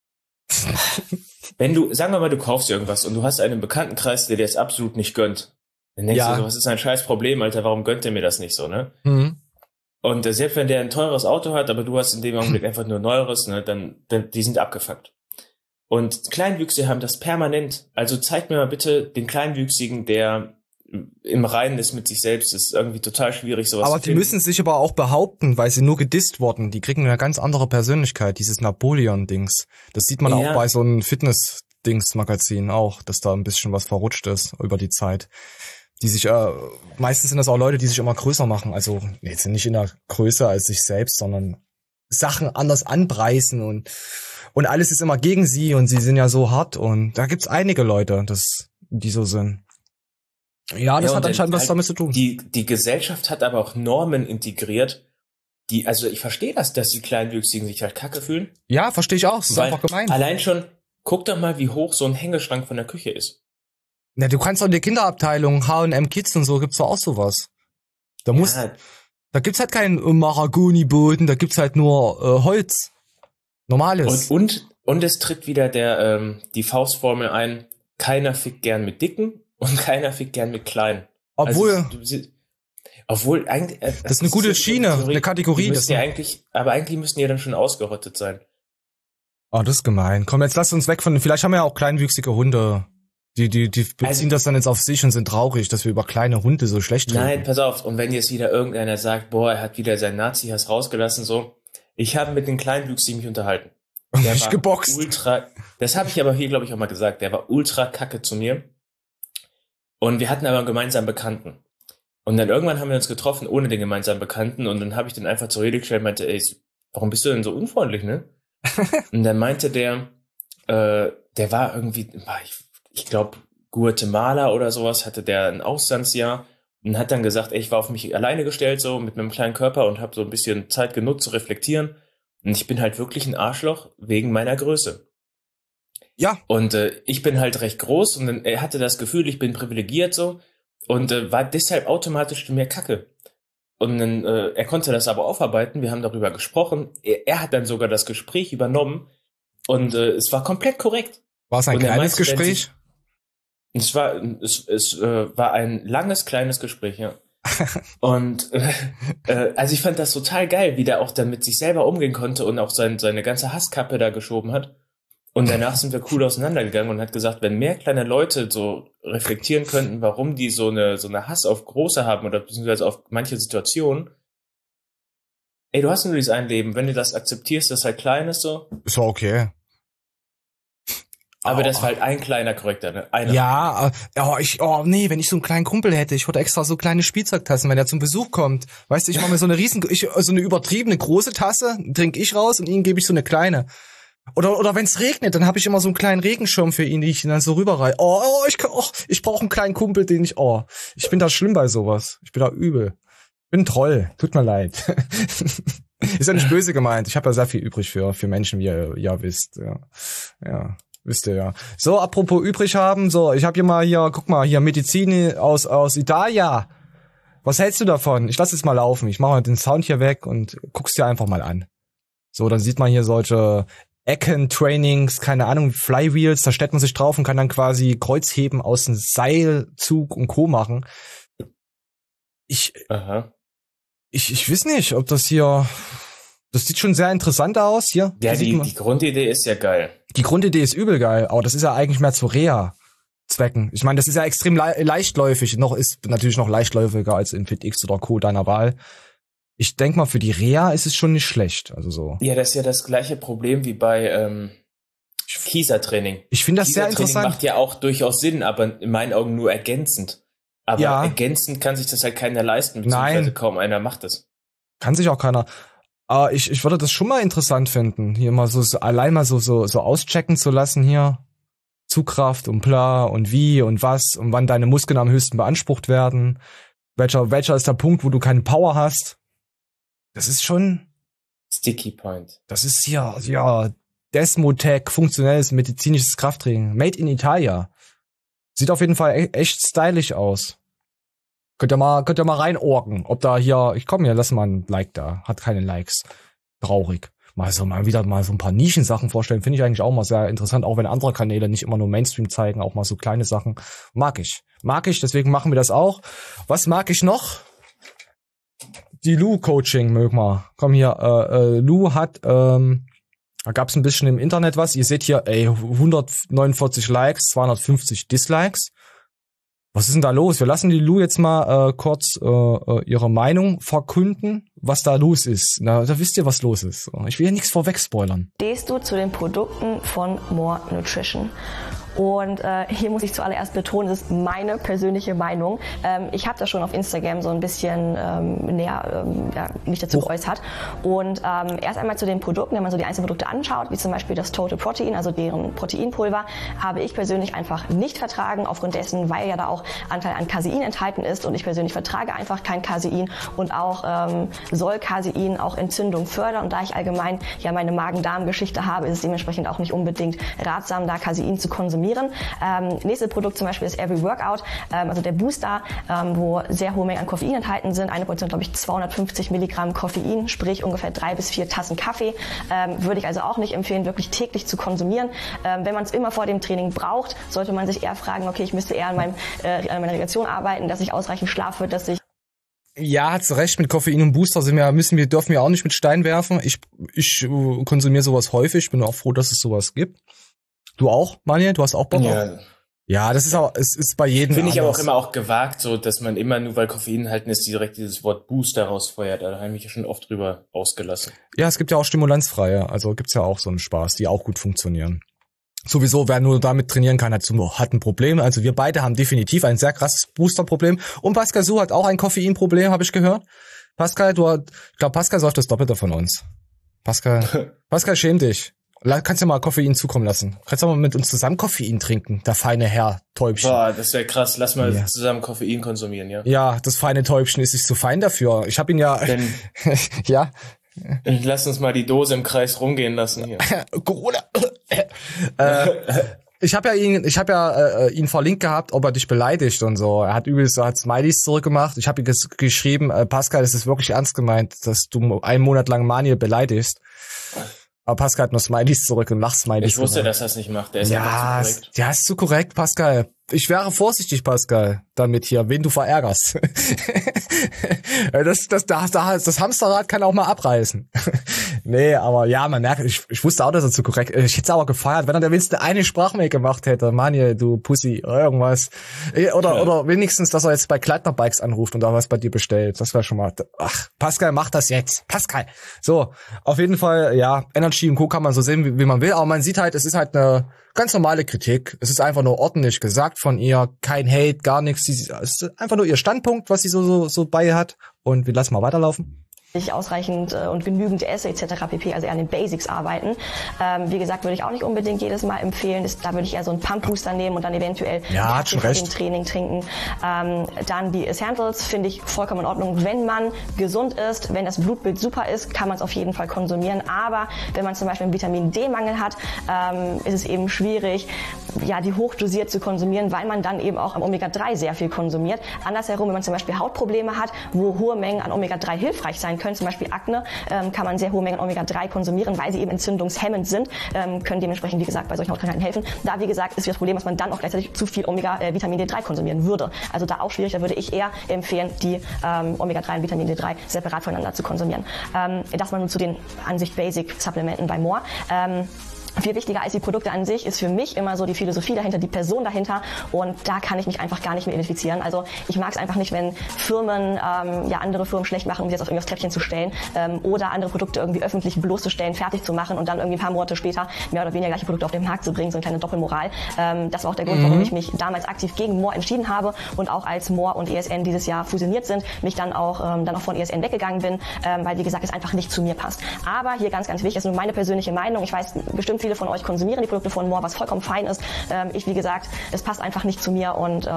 Wenn du, sagen wir mal, du kaufst irgendwas und du hast einen Bekanntenkreis, der dir das absolut nicht gönnt. Dann denkst du so, was ist ein scheiß Problem, Alter, warum gönnt der mir das nicht so, ne? Mhm. Und selbst wenn der ein teures Auto hat, aber du hast in dem Augenblick einfach nur ein neueres, ne, dann die sind abgefuckt. Und Kleinwüchsige haben das permanent. Also zeig mir mal bitte den Kleinwüchsigen, der im Reinen ist mit sich selbst. Das ist irgendwie total schwierig, sowas aber zu finden. Die müssen sich aber auch behaupten, weil sie nur gedisst wurden. Die kriegen eine ganz andere Persönlichkeit, dieses Napoleon-Dings. Das sieht man auch bei so einem Fitness-Dings-Magazin auch, dass da ein bisschen was verrutscht ist über die Zeit. Die sich, meistens sind das auch Leute, die sich immer größer machen. Also jetzt nicht in der Größe als sich selbst, sondern Sachen anders anpreisen und alles ist immer gegen sie und sie sind ja so hart und da gibt's einige Leute, die so sind. Ja, das hat anscheinend was damit zu tun. Die Gesellschaft hat aber auch Normen integriert, also ich verstehe das, dass die Kleinwüchsigen sich halt kacke fühlen. Ja, verstehe ich auch, das ist einfach gemein. Allein schon, guck doch mal, wie hoch so ein Hängeschrank von der Küche ist. Na, du kannst doch in der Kinderabteilung, H&M Kids und so, gibt's doch auch sowas. Da gibt's halt keinen Mahagoni-Boden, da gibt's halt nur Holz. Normales. Und es tritt wieder die Faustformel ein, keiner fickt gern mit Dicken und keiner fickt gern mit Kleinen. Obwohl eigentlich... das ist eine gute Schiene, eine Kategorie. Aber eigentlich müssten die dann schon ausgerottet sein. Oh, das ist gemein. Komm, jetzt lass uns weg vielleicht haben wir ja auch kleinwüchsige Hunde. Die beziehen das dann jetzt auf sich und sind traurig, dass wir über kleine Hunde so schlecht reden. Nein, pass auf. Und wenn jetzt wieder irgendeiner sagt, boah, er hat wieder seinen Nazi-Hass rausgelassen, so. Ich habe mit den Kleinwüchsigen mich unterhalten. Der war geboxt. Das habe ich aber hier, glaube ich, auch mal gesagt. Der war ultra kacke zu mir. Und wir hatten aber einen gemeinsamen Bekannten. Und dann irgendwann haben wir uns getroffen ohne den gemeinsamen Bekannten. Und dann habe ich den einfach zur Rede gestellt und meinte, ey, warum bist du denn so unfreundlich, ne? Und dann meinte der war irgendwie, ich glaube, Guatemala oder sowas, hatte der ein Auslandsjahr. Und hat dann gesagt, ey, ich war auf mich alleine gestellt, so mit meinem kleinen Körper und habe so ein bisschen Zeit genutzt zu reflektieren. Und ich bin halt wirklich ein Arschloch wegen meiner Größe. Ja. Und ich bin halt recht groß und er hatte das Gefühl, ich bin privilegiert so und war deshalb automatisch mehr Kacke. Und dann, er konnte das aber aufarbeiten, wir haben darüber gesprochen. Er hat dann sogar das Gespräch übernommen und es war komplett korrekt. War es ein kleines Gespräch? Es war ein langes, kleines Gespräch, ja. Und also ich fand das total geil, wie der auch dann mit sich selber umgehen konnte und auch seine ganze Hasskappe da geschoben hat. Und danach sind wir cool auseinandergegangen und hat gesagt, wenn mehr kleine Leute so reflektieren könnten, warum die so eine Hass auf Große haben oder beziehungsweise auf manche Situationen. Ey, du hast nur dieses ein Leben. Wenn du das akzeptierst, dass halt klein ist so. Ist okay. Aber das war halt ein kleiner Korrekter, ne? Einer. Ja, nee, wenn ich so einen kleinen Kumpel hätte, ich würde extra so kleine Spielzeugtassen, wenn er zum Besuch kommt. Weißt du, ich mache mir so eine übertriebene große Tasse, trinke ich raus und ihm gebe ich so eine kleine. Oder wenn es regnet, dann habe ich immer so einen kleinen Regenschirm für ihn, die ich dann so rüberreihe. Ich brauche einen kleinen Kumpel, ich bin da schlimm bei sowas. Ich bin da übel. Ich bin ein Troll. Tut mir leid. Ist ja nicht böse gemeint. Ich habe ja sehr viel übrig für Menschen, wie ihr ja wisst. Ja. Wisst ihr ja. So, apropos übrig haben, so, ich habe guck mal, hier Medizin aus Italien. Was hältst du davon? Ich lass jetzt mal laufen. Ich mache mal den Sound hier weg und guck's dir einfach mal an. So, dann sieht man hier solche Ecken-Trainings, keine Ahnung, Flywheels, da stellt man sich drauf und kann dann quasi Kreuzheben aus dem Seilzug und Co. machen. Ich weiß nicht, ob das hier... Das sieht schon sehr interessant aus hier. Ja, die Grundidee ist ja geil. Die Grundidee ist übel geil, aber das ist ja eigentlich mehr zu Reha-Zwecken. Ich meine, das ist ja extrem leichtläufig. Ist natürlich noch leichtläufiger als in FitX oder Co. deiner Wahl. Ich denke mal, für die Reha ist es schon nicht schlecht. Also so. Ja, das ist ja das gleiche Problem wie bei Kiesertraining. Ich finde das sehr interessant. Macht ja auch durchaus Sinn, aber in meinen Augen nur ergänzend. Aber ergänzend kann sich das halt keiner leisten, beziehungsweise kaum einer macht das. Kann sich auch keiner. Aber ich würde das schon mal interessant finden, hier mal so allein mal so auschecken zu lassen hier. Zugkraft und bla und wie und was und wann deine Muskeln am höchsten beansprucht werden. Welcher ist der Punkt, wo du keine Power hast? Das ist schon Sticky Point. Das ist ja Desmotec, funktionelles medizinisches Krafttraining. Made in Italia. Sieht auf jeden Fall echt stylisch aus. Könnt ihr mal reinorgen, ob da hier, lass mal ein Like da. Hat keine Likes. Traurig. Mal wieder so ein paar Nischensachen vorstellen, finde ich eigentlich auch mal sehr interessant, auch wenn andere Kanäle nicht immer nur Mainstream zeigen, auch mal so kleine Sachen. Mag ich, deswegen machen wir das auch. Was mag ich noch? Die Lou-Coaching mögen wir. Komm hier, Lou hat, da gab's ein bisschen im Internet was. Ihr seht hier, 149 Likes, 250 Dislikes. Was ist denn da los? Wir lassen die Lou jetzt mal kurz ihre Meinung verkünden, was da los ist. Na, da wisst ihr, was los ist. Ich will ja nichts vorweg spoilern. Stehst du zu den Produkten von More Nutrition? Und hier muss ich zuallererst betonen, das ist meine persönliche Meinung. Ich habe da schon auf Instagram so ein bisschen mich dazu geäußert. Und erst einmal zu den Produkten, wenn man so die einzelnen Produkte anschaut, wie zum Beispiel das Total Protein, also deren Proteinpulver, habe ich persönlich einfach nicht vertragen, aufgrund dessen, weil ja da auch Anteil an Casein enthalten ist. Und ich persönlich vertrage einfach kein Casein. Und auch soll Casein auch Entzündung fördern. Und da ich allgemein ja meine Magen-Darm-Geschichte habe, ist es dementsprechend auch nicht unbedingt ratsam, da Casein zu konsumieren. Nächstes Produkt zum Beispiel ist Every Workout, also der Booster, wo sehr hohe Mengen an Koffein enthalten sind. Eine Portion, glaube ich, 250 Milligramm Koffein, sprich ungefähr 3 bis 4 Tassen Kaffee. Würde ich also auch nicht empfehlen, wirklich täglich zu konsumieren. Wenn man es immer vor dem Training braucht, sollte man sich eher fragen, okay, ich müsste eher an meiner Regeneration arbeiten, dass ich ausreichend schlafe, dass ich... Ja, hat's recht, mit Koffein und Booster dürfen wir auch nicht mit Stein werfen. Ich konsumiere sowas häufig, ich bin auch froh, dass es sowas gibt. Du auch, Manuel? Du hast auch Bock? Ja, das ist auch, es ist bei jedem Finde ich aber auch immer auch gewagt, so, dass man immer nur, weil Koffein enthalten ist, direkt dieses Wort Booster rausfeuert. Da habe ich ja schon oft drüber ausgelassen. Ja, es gibt ja auch stimulanzfreie, also gibt's ja auch so einen Spaß, die auch gut funktionieren. Sowieso, wer nur damit trainieren kann, hat ein Problem. Also wir beide haben definitiv ein sehr krasses Booster-Problem. Und Pascal Su hat auch ein Koffein-Problem, habe ich gehört. Pascal, ich glaube, Pascal säuft das Doppelte von uns. Pascal, schäm dich. Kannst du mal Koffein zukommen lassen? Kannst du mal mit uns zusammen Koffein trinken, der feine Herr Täubchen. Boah, das wäre krass. Lass mal zusammen Koffein konsumieren, ja. Ja, das feine Täubchen ist nicht so fein dafür. Ich habe ihn ja... ja. Lass uns mal die Dose im Kreis rumgehen lassen hier. Corona. Ich habe ja ihn verlinkt gehabt, ob er dich beleidigt und so. Er hat übrigens Smileys zurückgemacht. Ich habe ihm geschrieben, Pascal, es ist wirklich ernst gemeint, dass du 1 Monat lang Manuel beleidigst. Aber Pascal hat nur Smileys zurück und Lach-Smileys. Ich wusste, dass er es nicht macht. Der ist einfach zu korrekt. Ja, ist zu korrekt, Pascal. Ich wäre vorsichtig, Pascal, damit hier, wen du verärgerst. Das Hamsterrad kann auch mal abreißen. Nee, aber ja, man merkt, ich wusste auch, dass er zu korrekt ist. Ich hätte es aber gefeiert, wenn er der wenigstens eine Sprachmail gemacht hätte. Manuel, du Pussy, oder irgendwas. Oder wenigstens, dass er jetzt bei Kleidner Bikes anruft und da was bei dir bestellt. Das wäre schon mal, ach, Pascal, mach das jetzt. Pascal. So, auf jeden Fall, ja, Energy und Co. kann man so sehen, wie man will, aber man sieht halt, es ist halt eine ganz normale Kritik. Es ist einfach nur ordentlich gesagt von ihr. Kein Hate, gar nichts. Es ist einfach nur ihr Standpunkt, was sie so bei hat. Und wir lassen mal weiterlaufen. Ich ausreichend und genügend esse etc. pp. Also eher an den Basics arbeiten. Wie gesagt, würde ich auch nicht unbedingt jedes Mal empfehlen. Da würde ich eher so einen Pump-Booster nehmen und dann eventuell im Training trinken. Dann die Essentials finde ich vollkommen in Ordnung. Wenn man gesund ist, wenn das Blutbild super ist, kann man es auf jeden Fall konsumieren. Aber wenn man zum Beispiel einen Vitamin-D-Mangel hat, ist es eben schwierig, ja, die hochdosiert zu konsumieren, weil man dann eben auch am Omega-3 sehr viel konsumiert. Andersherum, wenn man zum Beispiel Hautprobleme hat, wo hohe Mengen an Omega-3 hilfreich sein können, zum Beispiel Akne, kann man sehr hohe Mengen Omega-3 konsumieren, weil sie eben entzündungshemmend sind, können dementsprechend, wie gesagt, bei solchen Hautkrankheiten helfen. Da, wie gesagt, ist das Problem, dass man dann auch gleichzeitig zu viel Vitamin D3 konsumieren würde. Also da auch schwierig, da würde ich eher empfehlen, die Omega-3 und Vitamin D3 separat voneinander zu konsumieren. Das mal nur zu den an sich Basic-Supplementen bei More. Viel wichtiger als die Produkte an sich ist für mich immer so die Philosophie dahinter, die Person dahinter, und da kann ich mich einfach gar nicht mehr identifizieren. Also ich mag es einfach nicht, wenn Firmen andere Firmen schlecht machen, um sie jetzt auf irgendwas Treppchen zu stellen, oder andere Produkte irgendwie öffentlich bloßzustellen, fertig zu machen und dann irgendwie ein paar Monate später mehr oder weniger gleiche Produkte auf den Markt zu bringen, so eine kleine Doppelmoral. Das war auch der Grund, warum ich mich damals aktiv gegen More entschieden habe und auch als More und ESN dieses Jahr fusioniert sind, mich dann auch von ESN weggegangen bin, weil wie gesagt es einfach nicht zu mir passt. Aber hier ganz, ganz wichtig, das ist nur meine persönliche Meinung. Ich weiß, bestimmt viele von euch konsumieren die Produkte von More, was vollkommen fein ist. Ich, wie gesagt, es passt einfach nicht zu mir und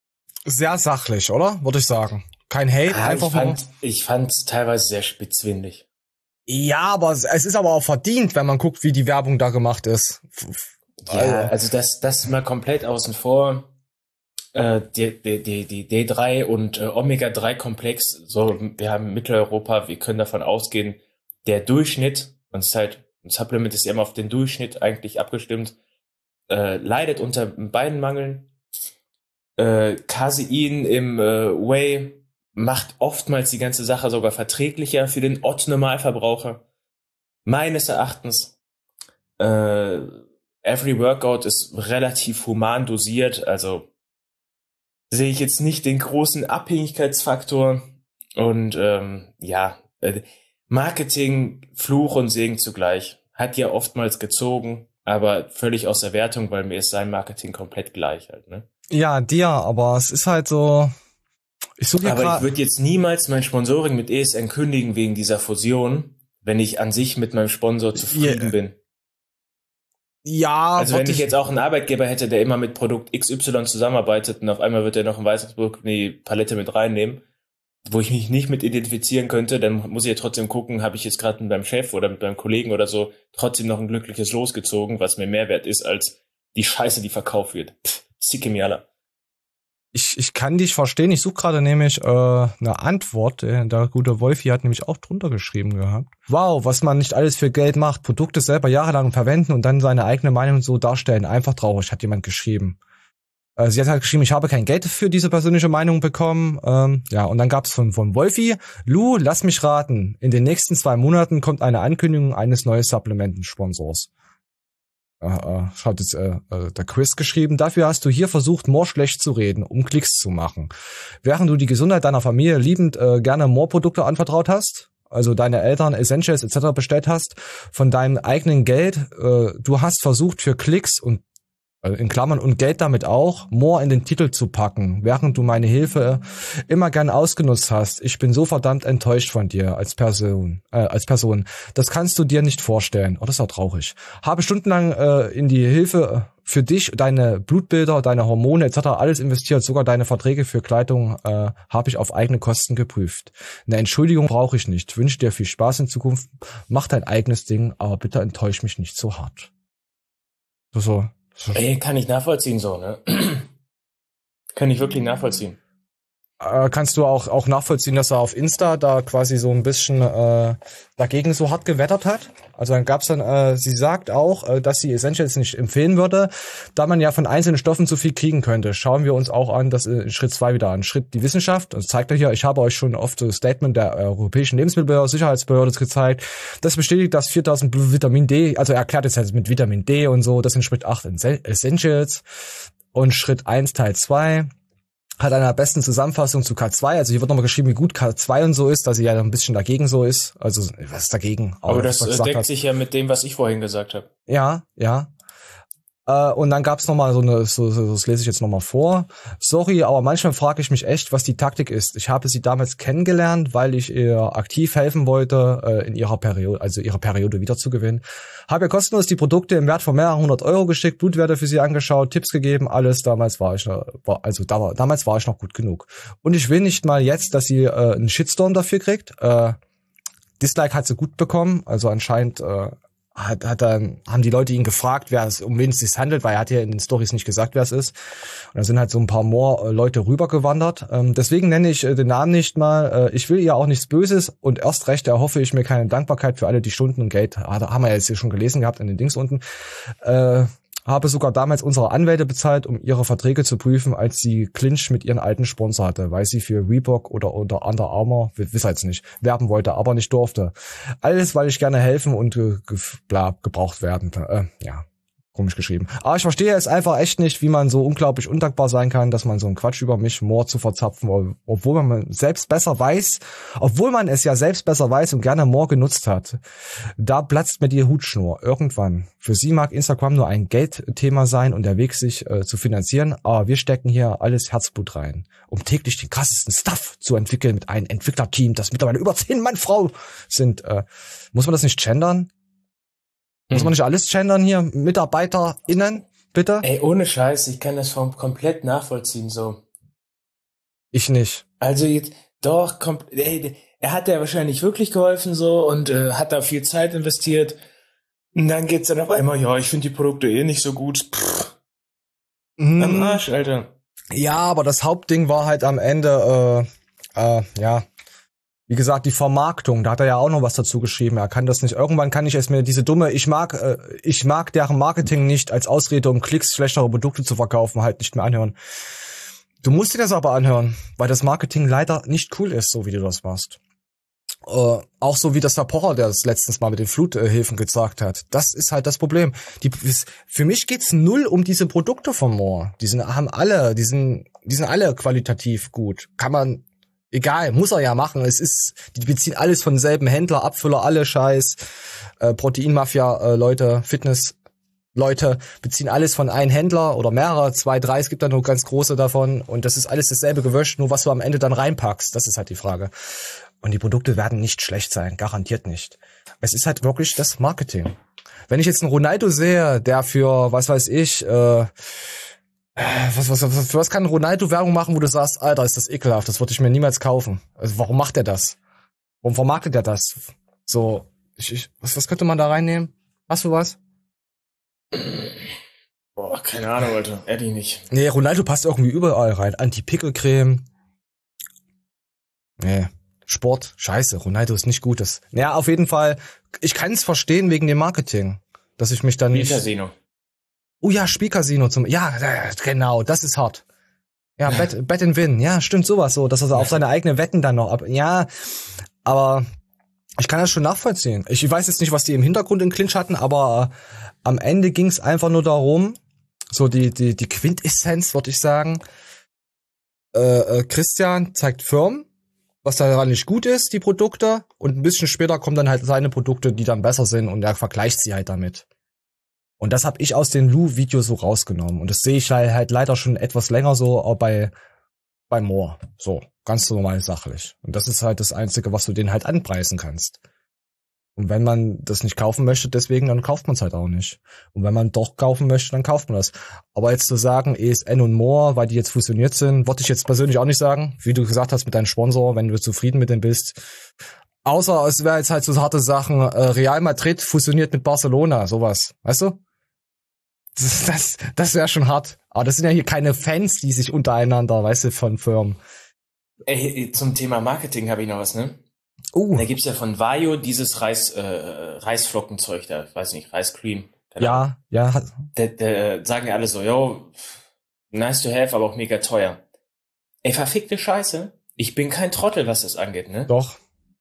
sehr sachlich, oder? Würde ich sagen. Kein Hate, einfach ich fand's teilweise sehr spitzfindig. Ja, aber es ist aber auch verdient, wenn man guckt, wie die Werbung da gemacht ist. Ja, also das mal komplett außen vor. Die D3 und Omega-3-Komplex, so, wir haben Mitteleuropa, wir können davon ausgehen, der Durchschnitt, und es ist halt, ein Supplement ist ja immer auf den Durchschnitt eigentlich abgestimmt, leidet unter beiden Mangeln. Casein im Whey macht oftmals die ganze Sache sogar verträglicher für den Otto-Normalverbraucher. Meines Erachtens, Every Workout ist relativ human dosiert, also sehe ich jetzt nicht den großen Abhängigkeitsfaktor und Marketing, Fluch und Segen zugleich. Hat ja oftmals gezogen, aber völlig aus der Wertung, weil mir ist sein Marketing komplett gleich halt, ne? Ja, dir, aber es ist halt so... ich würde jetzt niemals mein Sponsoring mit ESN kündigen wegen dieser Fusion, wenn ich an sich mit meinem Sponsor zufrieden bin. Ja, also wenn ich jetzt auch einen Arbeitgeber hätte, der immer mit Produkt XY zusammenarbeitet und auf einmal wird er noch ein weiteres Produkt in die Palette mit reinnehmen, wo ich mich nicht mit identifizieren könnte, dann muss ich ja trotzdem gucken, habe ich jetzt gerade mit meinem Chef oder mit meinem Kollegen oder so trotzdem noch ein glückliches Los gezogen, was mir mehr wert ist als die Scheiße, die verkauft wird. Sicke mir alle. Ich kann dich verstehen, ich suche gerade nämlich eine Antwort. Der gute Wolfi hat nämlich auch drunter geschrieben gehabt. Wow, was man nicht alles für Geld macht. Produkte selber jahrelang verwenden und dann seine eigene Meinung so darstellen. Einfach traurig, hat jemand geschrieben. Sie hat halt geschrieben, ich habe kein Geld für diese persönliche Meinung bekommen. Und dann gab es von Wolfi, Lou, lass mich raten. In den nächsten 2 Monaten kommt eine Ankündigung eines neuen Supplementensponsors. Hat jetzt der Chris geschrieben, dafür hast du hier versucht, More schlecht zu reden, um Klicks zu machen. Während du die Gesundheit deiner Familie liebend gerne More-Produkte anvertraut hast, also deine Eltern Essentials etc. bestellt hast, von deinem eigenen Geld, du hast versucht für Klicks und in Klammern und Geld damit auch, More in den Titel zu packen, während du meine Hilfe immer gern ausgenutzt hast. Ich bin so verdammt enttäuscht von dir als Person. Das kannst du dir nicht vorstellen. Oh, das ist auch traurig. Habe stundenlang in die Hilfe für dich, deine Blutbilder, deine Hormone etc. alles investiert, sogar deine Verträge für Kleidung habe ich auf eigene Kosten geprüft. Eine Entschuldigung brauche ich nicht. Wünsche dir viel Spaß in Zukunft. Mach dein eigenes Ding, aber bitte enttäusch mich nicht so hart. So. Ey, kann ich nachvollziehen so, ne? Kann ich wirklich nachvollziehen. Kannst du auch nachvollziehen, dass er auf Insta da quasi so ein bisschen dagegen so hart gewettert hat? Also dann gab's dann, sie sagt auch, dass sie Essentials nicht empfehlen würde, da man ja von einzelnen Stoffen zu viel kriegen könnte. Schauen wir uns auch an, das in Schritt 2 wieder an. Schritt die Wissenschaft, das zeigt er hier, ich habe euch schon oft das Statement der Europäischen Lebensmittelsicherheitsbehörde gezeigt. Das bestätigt, dass 4000 Vitamin D, also er erklärt jetzt halt mit Vitamin D und so, das sind Schritt 8 Essentials. Und Schritt 1 Teil 2 hat eine besten Zusammenfassung zu K2, also hier wird nochmal geschrieben, wie gut K2 und so ist, dass sie ja ein bisschen dagegen so ist, also was ist dagegen? Aber das deckt sich ja mit dem, was ich vorhin gesagt habe. Ja. Und dann gab's nochmal das lese ich jetzt nochmal vor. Sorry, aber manchmal frage ich mich echt, was die Taktik ist. Ich habe sie damals kennengelernt, weil ich ihr aktiv helfen wollte, in ihrer Periode wiederzugewinnen. Habe ihr kostenlos die Produkte im Wert von mehreren 100 Euro geschickt, Blutwerte für sie angeschaut, Tipps gegeben, alles. Damals war ich noch gut genug. Und ich will nicht mal jetzt, dass sie einen Shitstorm dafür kriegt. Dislike hat sie gut bekommen, also anscheinend haben die Leute ihn gefragt, um wen es sich handelt, weil er hat ja in den Storys nicht gesagt, wer es ist. Und da sind halt so ein paar more Leute rübergewandert. Deswegen nenne ich den Namen nicht mal. Ich will ihr auch nichts Böses und erst recht erhoffe ich mir keine Dankbarkeit für alle die Stunden und Geld. Haben wir ja jetzt hier schon gelesen gehabt in den Dings unten. Habe sogar damals unsere Anwälte bezahlt, um ihre Verträge zu prüfen, als sie Clinch mit ihren alten Sponsor hatte, weil sie für Reebok oder unter Under Armour, weiß jetzt nicht, werben wollte, aber nicht durfte. Alles, weil ich gerne helfen und gebraucht werden. Komisch geschrieben. Aber ich verstehe es einfach echt nicht, wie man so unglaublich undankbar sein kann, dass man so einen Quatsch über mich More zu verzapfen, obwohl man es ja selbst besser weiß und gerne More genutzt hat. Da platzt mir die Hutschnur. Irgendwann. Für sie mag Instagram nur ein Geldthema sein und der Weg, sich zu finanzieren, aber wir stecken hier alles Herzblut rein, um täglich den krassesten Stuff zu entwickeln mit einem Entwicklerteam, das mittlerweile über 10 Mann Frau sind. Muss man das nicht gendern? Muss man nicht alles gendern hier? MitarbeiterInnen, bitte? Ey, ohne Scheiß, ich kann das komplett nachvollziehen, so. Ich nicht. Also jetzt, doch, er hat ja wahrscheinlich wirklich geholfen, so, und hat da viel Zeit investiert. Und dann geht's dann auf einmal, ja, ich finde die Produkte nicht so gut. Am Arsch, Alter. Ja, aber das Hauptding war halt am Ende, wie gesagt, die Vermarktung, da hat er ja auch noch was dazu geschrieben. Er kann das nicht. Irgendwann kann ich es mir diese dumme, ich mag deren Marketing nicht als Ausrede, um Klicks schlechtere Produkte zu verkaufen, halt nicht mehr anhören. Du musst dir das aber anhören, weil das Marketing leider nicht cool ist, so wie du das machst. Auch so wie das der Pocher, der das letztens mal mit den Fluthilfen gesagt hat. Das ist halt das Problem. Für mich geht's null um diese Produkte von More. Die sind alle qualitativ gut. Kann man, egal, muss er ja machen. Die beziehen alles von selben Händler, Abfüller, alle Scheiß, Proteinmafia, Leute, Fitness-Leute beziehen alles von einem Händler oder mehrere, 2, 3, es gibt da nur ganz große davon und das ist alles dasselbe Gewösch, nur was du am Ende dann reinpackst, das ist halt die Frage. Und die Produkte werden nicht schlecht sein, garantiert nicht. Es ist halt wirklich das Marketing. Wenn ich jetzt einen Ronaldo sehe, der für, was weiß ich, für was kann Ronaldo Werbung machen, wo du sagst, Alter, ist das ekelhaft, das würde ich mir niemals kaufen. Also warum macht er das? Warum vermarktet er das? So, was könnte man da reinnehmen? Hast du was? Boah, keine Ahnung, Alter, ehrlich nicht. Nee, Ronaldo passt irgendwie überall rein. Anti-Pickel-Creme. Nee. Sport, scheiße, Ronaldo ist nicht Gutes. Ja, auf jeden Fall, ich kann es verstehen wegen dem Marketing, dass ich mich dann nicht... Spielcasino. Oh ja, Spielcasino ja, genau, das ist hart. Ja, Bet and Win, ja, stimmt sowas so, dass er auf seine eigenen Wetten dann noch ja, aber ich kann das schon nachvollziehen. Ich weiß jetzt nicht, was die im Hintergrund in Clinch hatten, aber am Ende ging es einfach nur darum, so die Quintessenz, würde ich sagen, Christian zeigt Firmen, was daran nicht gut ist, die Produkte, und ein bisschen später kommen dann halt seine Produkte, die dann besser sind, und er vergleicht sie halt damit. Und das habe ich aus den Lou-Videos so rausgenommen. Und das sehe ich halt leider schon etwas länger so auch bei More. So, ganz normal sachlich. Und das ist halt das Einzige, was du denen halt anpreisen kannst. Und wenn man das nicht kaufen möchte, deswegen, dann kauft man es halt auch nicht. Und wenn man doch kaufen möchte, dann kauft man das. Aber jetzt zu sagen, ESN und More, weil die jetzt fusioniert sind, wollte ich jetzt persönlich auch nicht sagen. Wie du gesagt hast mit deinem Sponsor, wenn du zufrieden mit dem bist. Außer es wäre jetzt halt so harte Sachen, Real Madrid fusioniert mit Barcelona, sowas. Weißt du? Das wäre schon hart. Aber das sind ja hier keine Fans, die sich untereinander, weißt du, von Firmen. Ey, zum Thema Marketing habe ich noch was, ne? Da gibt's ja von Vajo dieses Reisflockenzeug da, ich weiß nicht, Reiscream. Ja. Da sagen ja alle so, yo, nice to have, aber auch mega teuer. Ey, verfickte Scheiße. Ich bin kein Trottel, was das angeht, ne? Doch.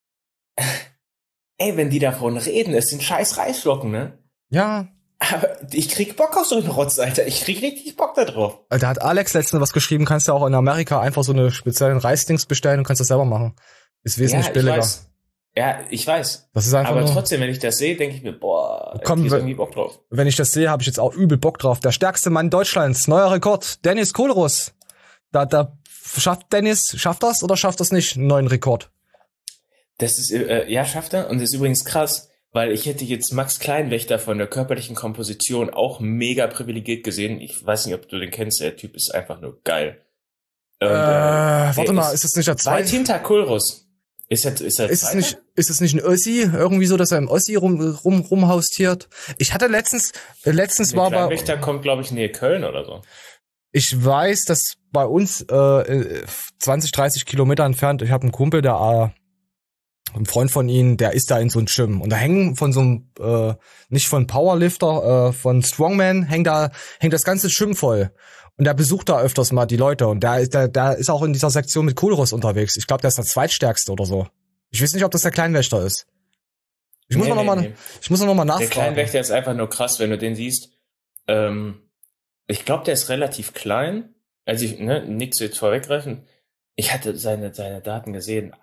Ey, wenn die davon reden, es sind scheiß Reisflocken, ne? Ja. Aber ich krieg Bock auf so einen Rotz, Alter. Ich krieg richtig Bock da drauf. Da hat Alex letztens was geschrieben, kannst du auch in Amerika einfach so eine speziellen Reisdings bestellen und kannst das selber machen. Ist wesentlich billiger. Ich weiß. Das ist einfach aber nur, trotzdem, wenn ich das sehe, denke ich mir, boah, komm, ich irgendwie Bock drauf. Wenn ich das sehe, habe ich jetzt auch übel Bock drauf. Der stärkste Mann Deutschlands, neuer Rekord, Dennis Kohlroß. Da schafft das oder schafft das nicht, einen neuen Rekord? Das ist, ja, schafft er. Und das ist übrigens krass, weil ich hätte jetzt Max Kleinwächter von der körperlichen Komposition auch mega privilegiert gesehen. Ich weiß nicht, ob du den kennst, der Typ ist einfach nur geil. Und, warte mal, ist das nicht der zweite? Weit hinter Kohlroß. Ist es nicht ein Ossi? Irgendwie so, dass er im Ossi rumhaustiert? Ich hatte letztens war bei... Kleinwächter kommt, glaube ich, nähe Köln oder so. Ich weiß, dass bei uns 20, 30 Kilometer entfernt, ich habe einen Kumpel, ein Freund von ihnen, der ist da in so einem Gym. Und da hängen von so einem, nicht von Powerlifter, von Strongman, hängt das ganze Gym voll. Und der besucht da öfters mal die Leute. Und der ist auch in dieser Sektion mit Kohlroß unterwegs. Ich glaube, der ist der zweitstärkste oder so. Ich weiß nicht, ob das der Kleinwächter ist. Ich muss noch mal nachfragen. Der Kleinwächter ist einfach nur krass, wenn du den siehst. Ich glaube, der ist relativ klein. Also nichts jetzt vorweggreifen. Ich hatte seine Daten gesehen.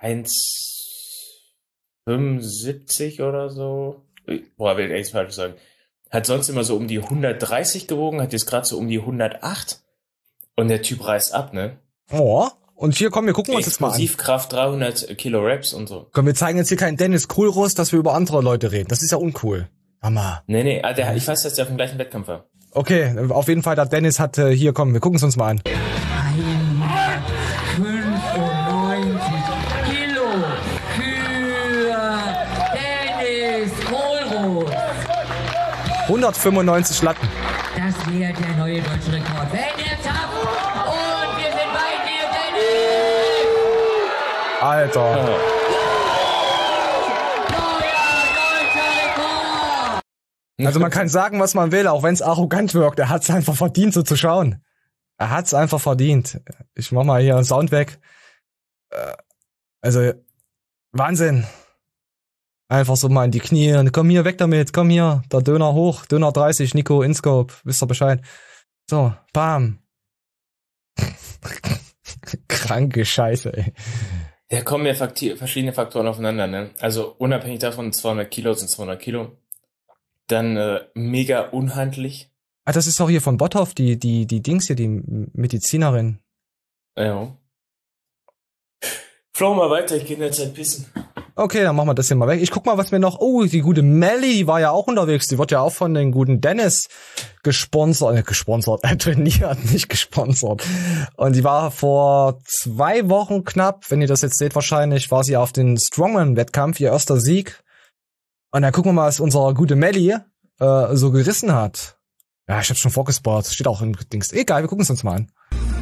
1,75 oder so. Boah, will ich echt falsch sagen. Hat sonst immer so um die 130 gewogen, hat jetzt gerade so um die 108. Und der Typ reißt ab, ne? Oh, und hier, komm, wir gucken uns jetzt mal an. Explosivkraft, 300 Kilo Reps und so. Komm, wir zeigen jetzt hier keinen Dennis Kohlroß, dass wir über andere Leute reden. Das ist ja uncool. Hammer. Nee, ich weiß, dass der auf dem gleichen Wettkampf war. Okay, auf jeden Fall, der Dennis hat, hier, komm, wir gucken es uns mal an. 95 Kilo für Dennis Kohlroß. 195 Latten. Das wäre der neue deutsche Rekord. Wenn der Tag und wir sind bei dir, Dennis! Alter. Neuer deutscher Rekord! Also man kann sagen, was man will, auch wenn es arrogant wirkt. Er hat es einfach verdient, so zu schauen. Er hat es einfach verdient. Ich mach mal hier einen Sound weg. Also, Wahnsinn. Einfach so mal in die Knie. Komm hier, weg damit. Komm hier. Der Döner hoch. Döner 30, Nico, Inscope. Wisst ihr Bescheid. So, bam. Kranke Scheiße, ey. Da kommen ja verschiedene Faktoren aufeinander, ne? Also, unabhängig davon, 200 Kilo sind 200 Kilo. Dann mega unhandlich. Ah, das ist auch hier von Botthoff, die Dings hier, die Medizinerin. Ja. Flow mal weiter, ich gehe in der Zeit pissen. Okay, dann machen wir das hier mal weg. Ich guck mal, was wir noch... Oh, die gute Melly, die war ja auch unterwegs. Die wird ja auch von den guten Dennis trainiert, nicht gesponsert. Und die war vor 2 Wochen knapp, wenn ihr das jetzt seht wahrscheinlich, war sie auf den Strongman-Wettkampf, ihr erster Sieg. Und dann gucken wir mal, was unsere gute Melly so gerissen hat. Ja, ich hab's schon vorgespart. Steht auch im Dings. Egal, wir gucken es uns mal an.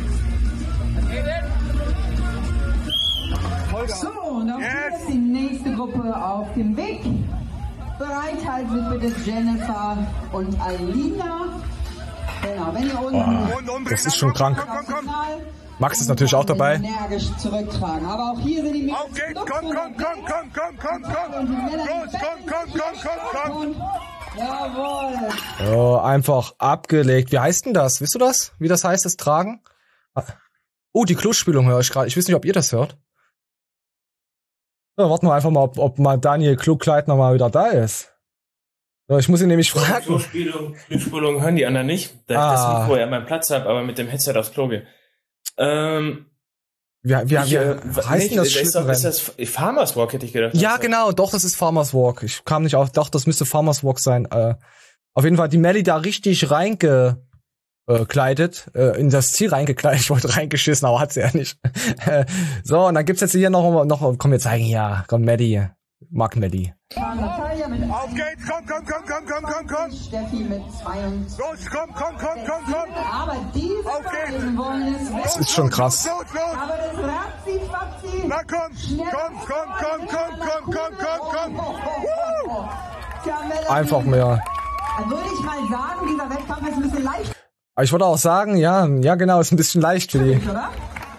So, und auch hier ist die nächste Gruppe auf dem Weg. Bereithalten sich bitte Jennifer und Alina. Genau, wenn ihr unten... Das ist schon krank. Max ist natürlich auch dabei. Energisch zurücktragen. Aber auch hier sind die Mädels. Okay, komm. Jawohl. Oh, einfach abgelegt. Wie heißt denn das? Wisst du das? Wie das heißt, das Tragen? Oh, die Klospülung höre ich gerade. Ich weiß nicht, ob ihr das hört. Ja, warten wir einfach mal, ob mal Daniel Klugkleidner mal wieder da ist. Ja, ich muss ihn nämlich fragen. Klospülung hören die anderen nicht, da ich das Mikro ja an meinem Platz habe, aber mit dem Headset aufs Klo gehe. Wie heißt denn das Schlittenrennen? Ist das Farmers Walk, hätte ich gedacht. Ja, genau, doch, das ist Farmers Walk. Ich kam nicht auf, doch, das müsste Farmers Walk sein. Auf jeden Fall die Melly da richtig reingekleidet, in das Ziel reingekleidet. Ich wollte reingeschissen, aber hat sie ja nicht. So, und dann gibt's jetzt hier noch, komm, wir zeigen hier. Komm, Melly. Magnelli. Natalia mit Auf geht's, komm. Steffi mit 22. Los, komm. Aber diese beiden wollen es weg. Das ist schon krass. Aber das Ratzi-Fatzi. Na komm. Tja, Melanie, Einfach mehr. dann würde ich mal sagen, dieser Wettkampf ist ein bisschen leicht, Aber ich würde auch sagen, ja genau, ist ein bisschen leicht für die. oder?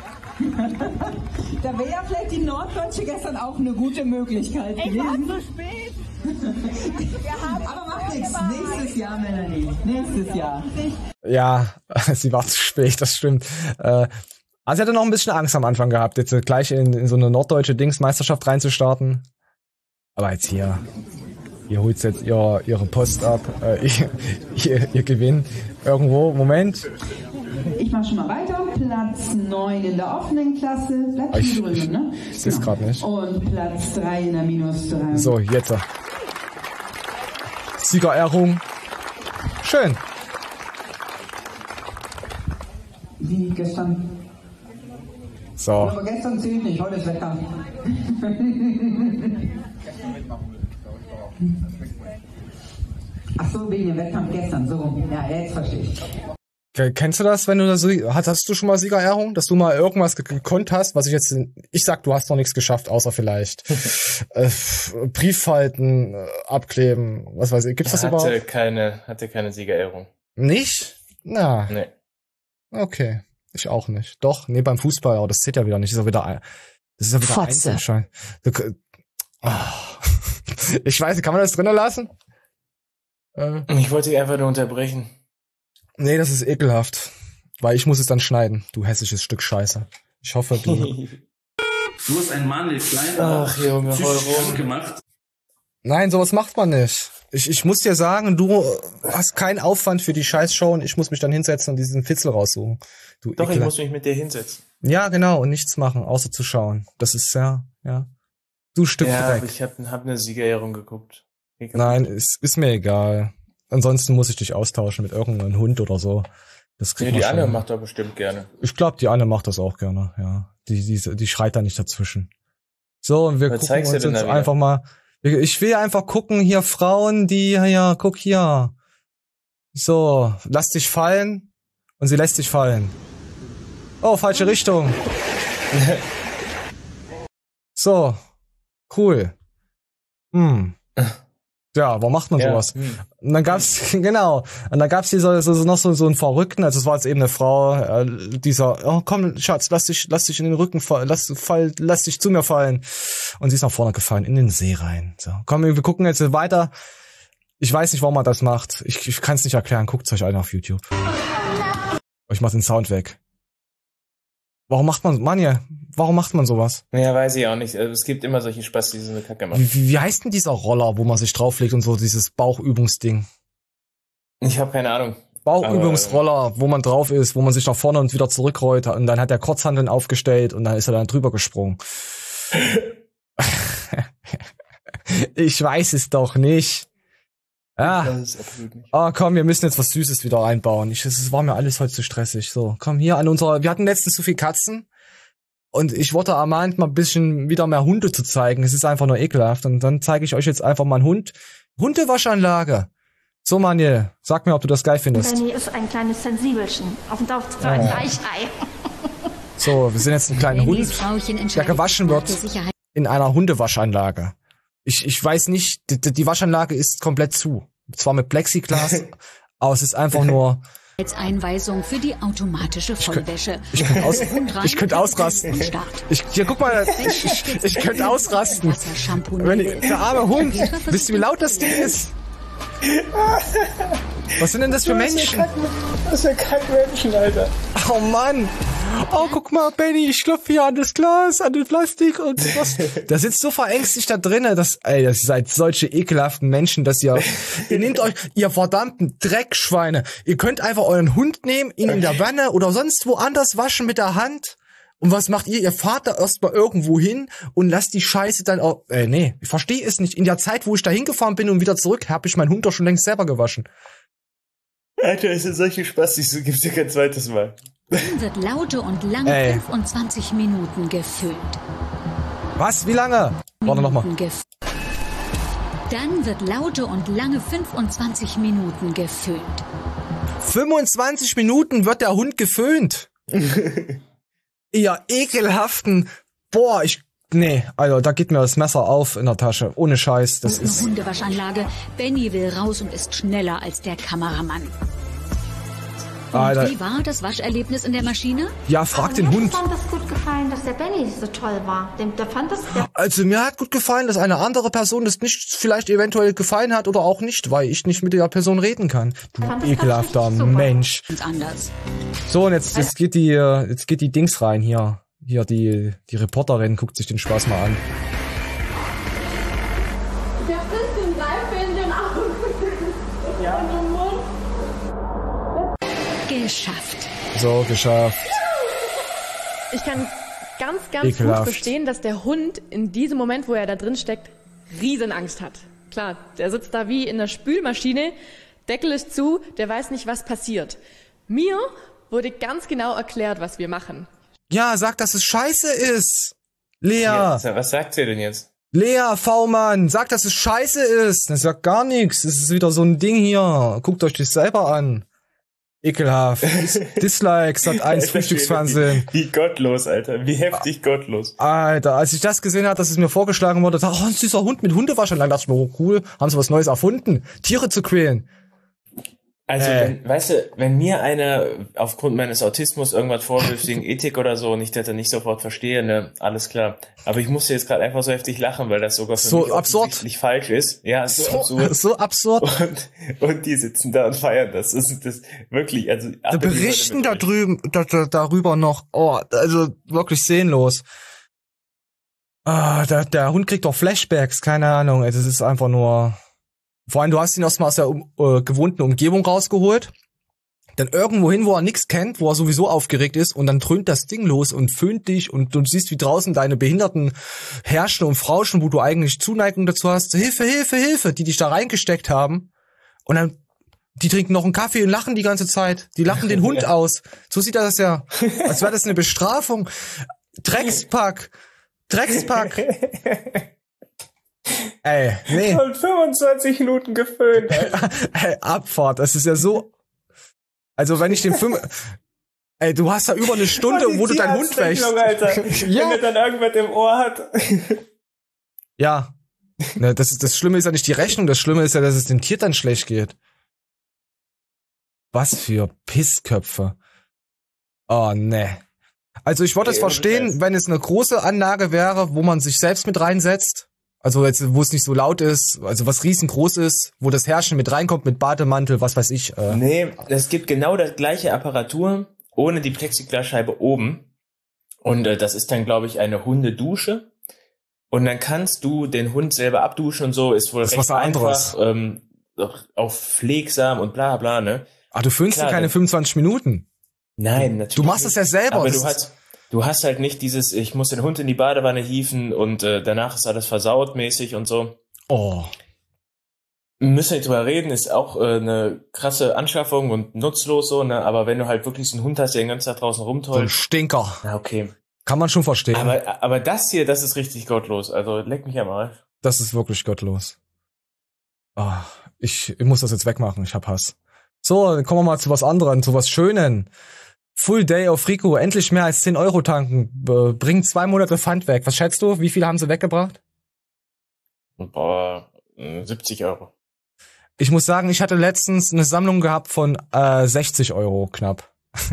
Da wäre ja vielleicht die Norddeutsche gestern auch eine gute Möglichkeit gewesen. so spät. Aber macht nichts. Nächstes Jahr, Melanie. Nächstes Jahr. Ja, sie war zu spät, das stimmt. Also sie hatte noch ein bisschen Angst am Anfang gehabt, jetzt gleich in so eine norddeutsche Dingsmeisterschaft reinzustarten. Aber jetzt hier holt jetzt ihre Post ab, ihr Gewinn irgendwo. Moment. Ich mach schon mal weiter. Platz 9 in der offenen Klasse. Bleibt hier drüben, ne? Ich seh's grad nicht. Und Platz 3 in der minus 3. So, jetzt. Siegerehrung. Schön. Wie gestern. So. Aber gestern zählt nicht, heute ist Wettkampf. Ach so, wegen dem Wettkampf gestern, so rum. Ja, jetzt verstehe ich. Kennst du das, wenn du das hast du schon mal Siegerehrung, dass du mal irgendwas gekonnt hast, was ich sag, du hast noch nichts geschafft, außer vielleicht Brieffalten abkleben, was weiß ich, gibt's das überhaupt? Hatte keine Siegerehrung. Nicht? Na. Nee. Okay, ich auch nicht. Doch, nee, beim Fußball, aber das zählt ja wieder nicht, das ist ja wieder Einzelschein. Ich weiß nicht, kann man das drinnen lassen? Ich wollte dich einfach nur unterbrechen. Nee, das ist ekelhaft. Weil ich muss es dann schneiden, du hässliches Stück Scheiße. Ich hoffe, du... Du hast einen Mann, der klein Ach, Junge, psychisch gemacht. Nein, sowas macht man nicht. Ich muss dir sagen, du hast keinen Aufwand für die Scheißshow und ich muss mich dann hinsetzen und diesen Fitzel raussuchen. Du Doch, ich muss mich mit dir hinsetzen. Ja, genau, und nichts machen, außer zu schauen. Das ist ja. Du Stück Ja, Dreck. aber ich hab eine Siegerehrung geguckt. Nein, ist mir egal. Ansonsten muss ich dich austauschen mit irgendeinem Hund oder so. Das kriegt Nee, die man schon. Anne macht das bestimmt gerne. Ich glaube, die Anne macht das auch gerne, ja. Die schreit da nicht dazwischen. So, und wir Was gucken zeigst du uns denn jetzt da einfach mal. Ich will einfach gucken, hier Frauen, guck hier. So, lass dich fallen. Und sie lässt dich fallen. Oh, falsche Richtung. So, cool. Ja, warum macht man sowas? Und dann gab's, genau, und dann gab's hier noch so einen Verrückten, also es war jetzt eben eine Frau, oh komm, Schatz, lass dich in den Rücken fallen, lass dich zu mir fallen. Und sie ist nach vorne gefallen, in den See rein. So, komm, wir gucken jetzt weiter. Ich weiß nicht, warum man das macht. Ich kann es nicht erklären, guckt's euch an auf YouTube. Ich mach den Sound weg. Warum macht man sowas? Ja, weiß ich auch nicht. Also, es gibt immer solche Spaß, die so eine Kacke machen. Wie heißt denn dieser Roller, wo man sich drauflegt und so, dieses Bauchübungsding? Ich habe keine Ahnung. Bauchübungsroller, wo man drauf ist, wo man sich nach vorne und wieder zurückrollt und dann hat der Kurzhanteln aufgestellt und dann ist er dann drüber gesprungen. Ich weiß es doch nicht. Ja. Oh, komm, wir müssen jetzt was Süßes wieder einbauen. Es war mir alles heute zu stressig. So, komm hier wir hatten letztens so viel Katzen und ich wurde ermahnt, mal ein bisschen wieder mehr Hunde zu zeigen. Es ist einfach nur ekelhaft und dann zeige ich euch jetzt einfach mal einen Hund. Hundewaschanlage. So, Manuel, sag mir, ob du das geil findest. Benny ist ein kleines Sensibelchen. Auf dem Dorf für ein Weichei. So, wir sind jetzt ein kleiner Hund, der gewaschen wird in einer Hundewaschanlage. Ich weiß nicht, die Waschanlage ist komplett zu. Zwar mit Plexiglas, aber es ist einfach nur... Als Einweisung für die automatische Vollwäsche. Ich könnte ausrasten. Guck mal, ich könnte ausrasten. Der arme Hund, wisst ihr, wie laut das Ding ist? Was sind denn das für Menschen? Das ist ja kein Menschen, Alter. Oh Mann. Oh, guck mal, Benny, ich klopfe hier an das Glas, an den Plastik und was. Der sitzt so verängstigt da drinnen, das seid solche ekelhaften Menschen, dass ihr nehmt euch, ihr verdammten Dreckschweine. Ihr könnt einfach euren Hund nehmen, ihn in der Wanne oder sonst woanders waschen mit der Hand. Und was macht ihr? Ihr fahrt da erstmal irgendwo hin und lasst die Scheiße dann auch, nee, ich verstehe es nicht. In der Zeit, wo ich da hingefahren bin und wieder zurück, habe ich meinen Hund doch schon längst selber gewaschen. Alter, es sind solche Spastis, du gibst dir kein zweites Mal. Wird laute und lange 25 Minuten gefüllt. Was? Wie lange? Warte nochmal. Dann wird laute und lange 25 Minuten geföhnt. 25 Minuten wird der Hund geföhnt. Ihr ekelhaften... Boah, nee, also da geht mir das Messer auf in der Tasche. Ohne Scheiß, das ist... Hundewaschanlage. Benny will raus und ist schneller als der Kameramann. Alter. Und wie war das Wascherlebnis in der Maschine? Ja, frag den Hund. Mir hat das gut gefallen, dass der Benny so toll war. Also mir hat gut gefallen, dass eine andere Person das nicht vielleicht eventuell gefallen hat oder auch nicht, weil ich nicht mit der Person reden kann. Du ekelhafter Mensch. Anders. So, und jetzt geht die Dings rein hier. Hier, die Reporterin guckt sich den Spaß mal an. Der bisschen Seife in den Augen. Ja. Geschafft. So, geschafft. Ich kann ganz Ekelhaft. gut verstehen, dass der Hund in diesem Moment, wo er da drin steckt, Riesenangst hat. Klar, der sitzt da wie in der Spülmaschine, Deckel ist zu, der weiß nicht, was passiert. Mir wurde ganz genau erklärt, was wir machen. Ja, sag, dass es scheiße ist. Lea. Ja, was sagt sie denn jetzt? Lea, V-Mann, sag, dass es scheiße ist. Das sagt gar nichts. Es ist wieder so ein Ding hier. Guckt euch das selber an. Ekelhaft. Dislikes, Sat.1 Frühstücksfernsehen. Wie gottlos, Alter. Wie heftig gottlos. Alter, als ich das gesehen habe, dass es mir vorgeschlagen wurde, dachte ich, oh, ein süßer Hund mit Hundewaschanlagen. Dachte ich mir, oh, cool, haben sie was Neues erfunden. Tiere zu quälen. Also, weißt du, wenn mir einer aufgrund meines Autismus irgendwas vorwirft wegen Ethik oder so und ich das dann nicht sofort verstehe, ne, alles klar. Aber ich musste jetzt gerade einfach so heftig lachen, weil das sogar für mich offensichtlich falsch ist. Ja, so absurd. So absurd. Und die sitzen da und feiern das. Das ist wirklich, also. Berichten darüber noch, oh, also wirklich seelenlos. Ah, der Hund kriegt doch Flashbacks, keine Ahnung, das ist einfach nur... Vor allem, du hast ihn erstmal aus der gewohnten Umgebung rausgeholt, dann irgendwo hin, wo er nichts kennt, wo er sowieso aufgeregt ist, und dann dröhnt das Ding los und föhnt dich und du siehst, wie draußen deine Behinderten herrschen und frauschen, wo du eigentlich Zuneigung dazu hast, Hilfe, Hilfe, Hilfe, die dich da reingesteckt haben, und dann, die trinken noch einen Kaffee und lachen die ganze Zeit, die lachen den Hund aus. So sieht das ja, als wäre das eine Bestrafung. Dreckspack. Ey, nee. Und 25 Minuten geföhnt. Ey, Abfahrt, das ist ja so... Also wenn ich den Ey, du hast da über eine Stunde, wo du deinen Hund wäschst. Alter. Ja. Wenn er dann irgendwas im Ohr hat. Ja. Ne, das Schlimme ist ja nicht die Rechnung, das Schlimme ist ja, dass es dem Tier dann schlecht geht. Was für Pissköpfe. Oh, ne. Also ich würde es verstehen, wenn es eine große Anlage wäre, wo man sich selbst mit reinsetzt. Also jetzt, wo es nicht so laut ist, also was riesengroß ist, wo das Herrchen mit reinkommt, mit Bademantel, was weiß ich. Nee, es gibt genau das gleiche Apparatur, ohne die Plexiglasscheibe oben. Und das ist dann, glaube ich, eine Hundedusche. Und dann kannst du den Hund selber abduschen und so, ist wohl das recht einfach, auch pflegsam und bla bla, ne? Ach, du föhnst dir keine 25 Minuten? Nein, natürlich Du machst das ja selber. Aber du hast halt nicht dieses, ich muss den Hund in die Badewanne hieven und danach ist alles versaut mäßig und so. Oh. Müssen wir nicht drüber reden, ist auch eine krasse Anschaffung und nutzlos so, ne? Aber wenn du halt wirklich so einen Hund hast, der den ganzen Tag draußen rumtollt. So ein Stinker. Ja, okay. Kann man schon verstehen. Aber das hier, das ist richtig gottlos. Also leck mich am Arsch. Das ist wirklich gottlos. Oh, ich muss das jetzt wegmachen, ich hab Hass. So, dann kommen wir mal zu was anderem, zu was Schönen. Full Day auf Rico, endlich mehr als 10 Euro tanken, bringen 2 Monate Pfand weg. Was schätzt du? Wie viel haben sie weggebracht? Boah, 70 Euro. Ich muss sagen, ich hatte letztens eine Sammlung gehabt von 60 Euro knapp.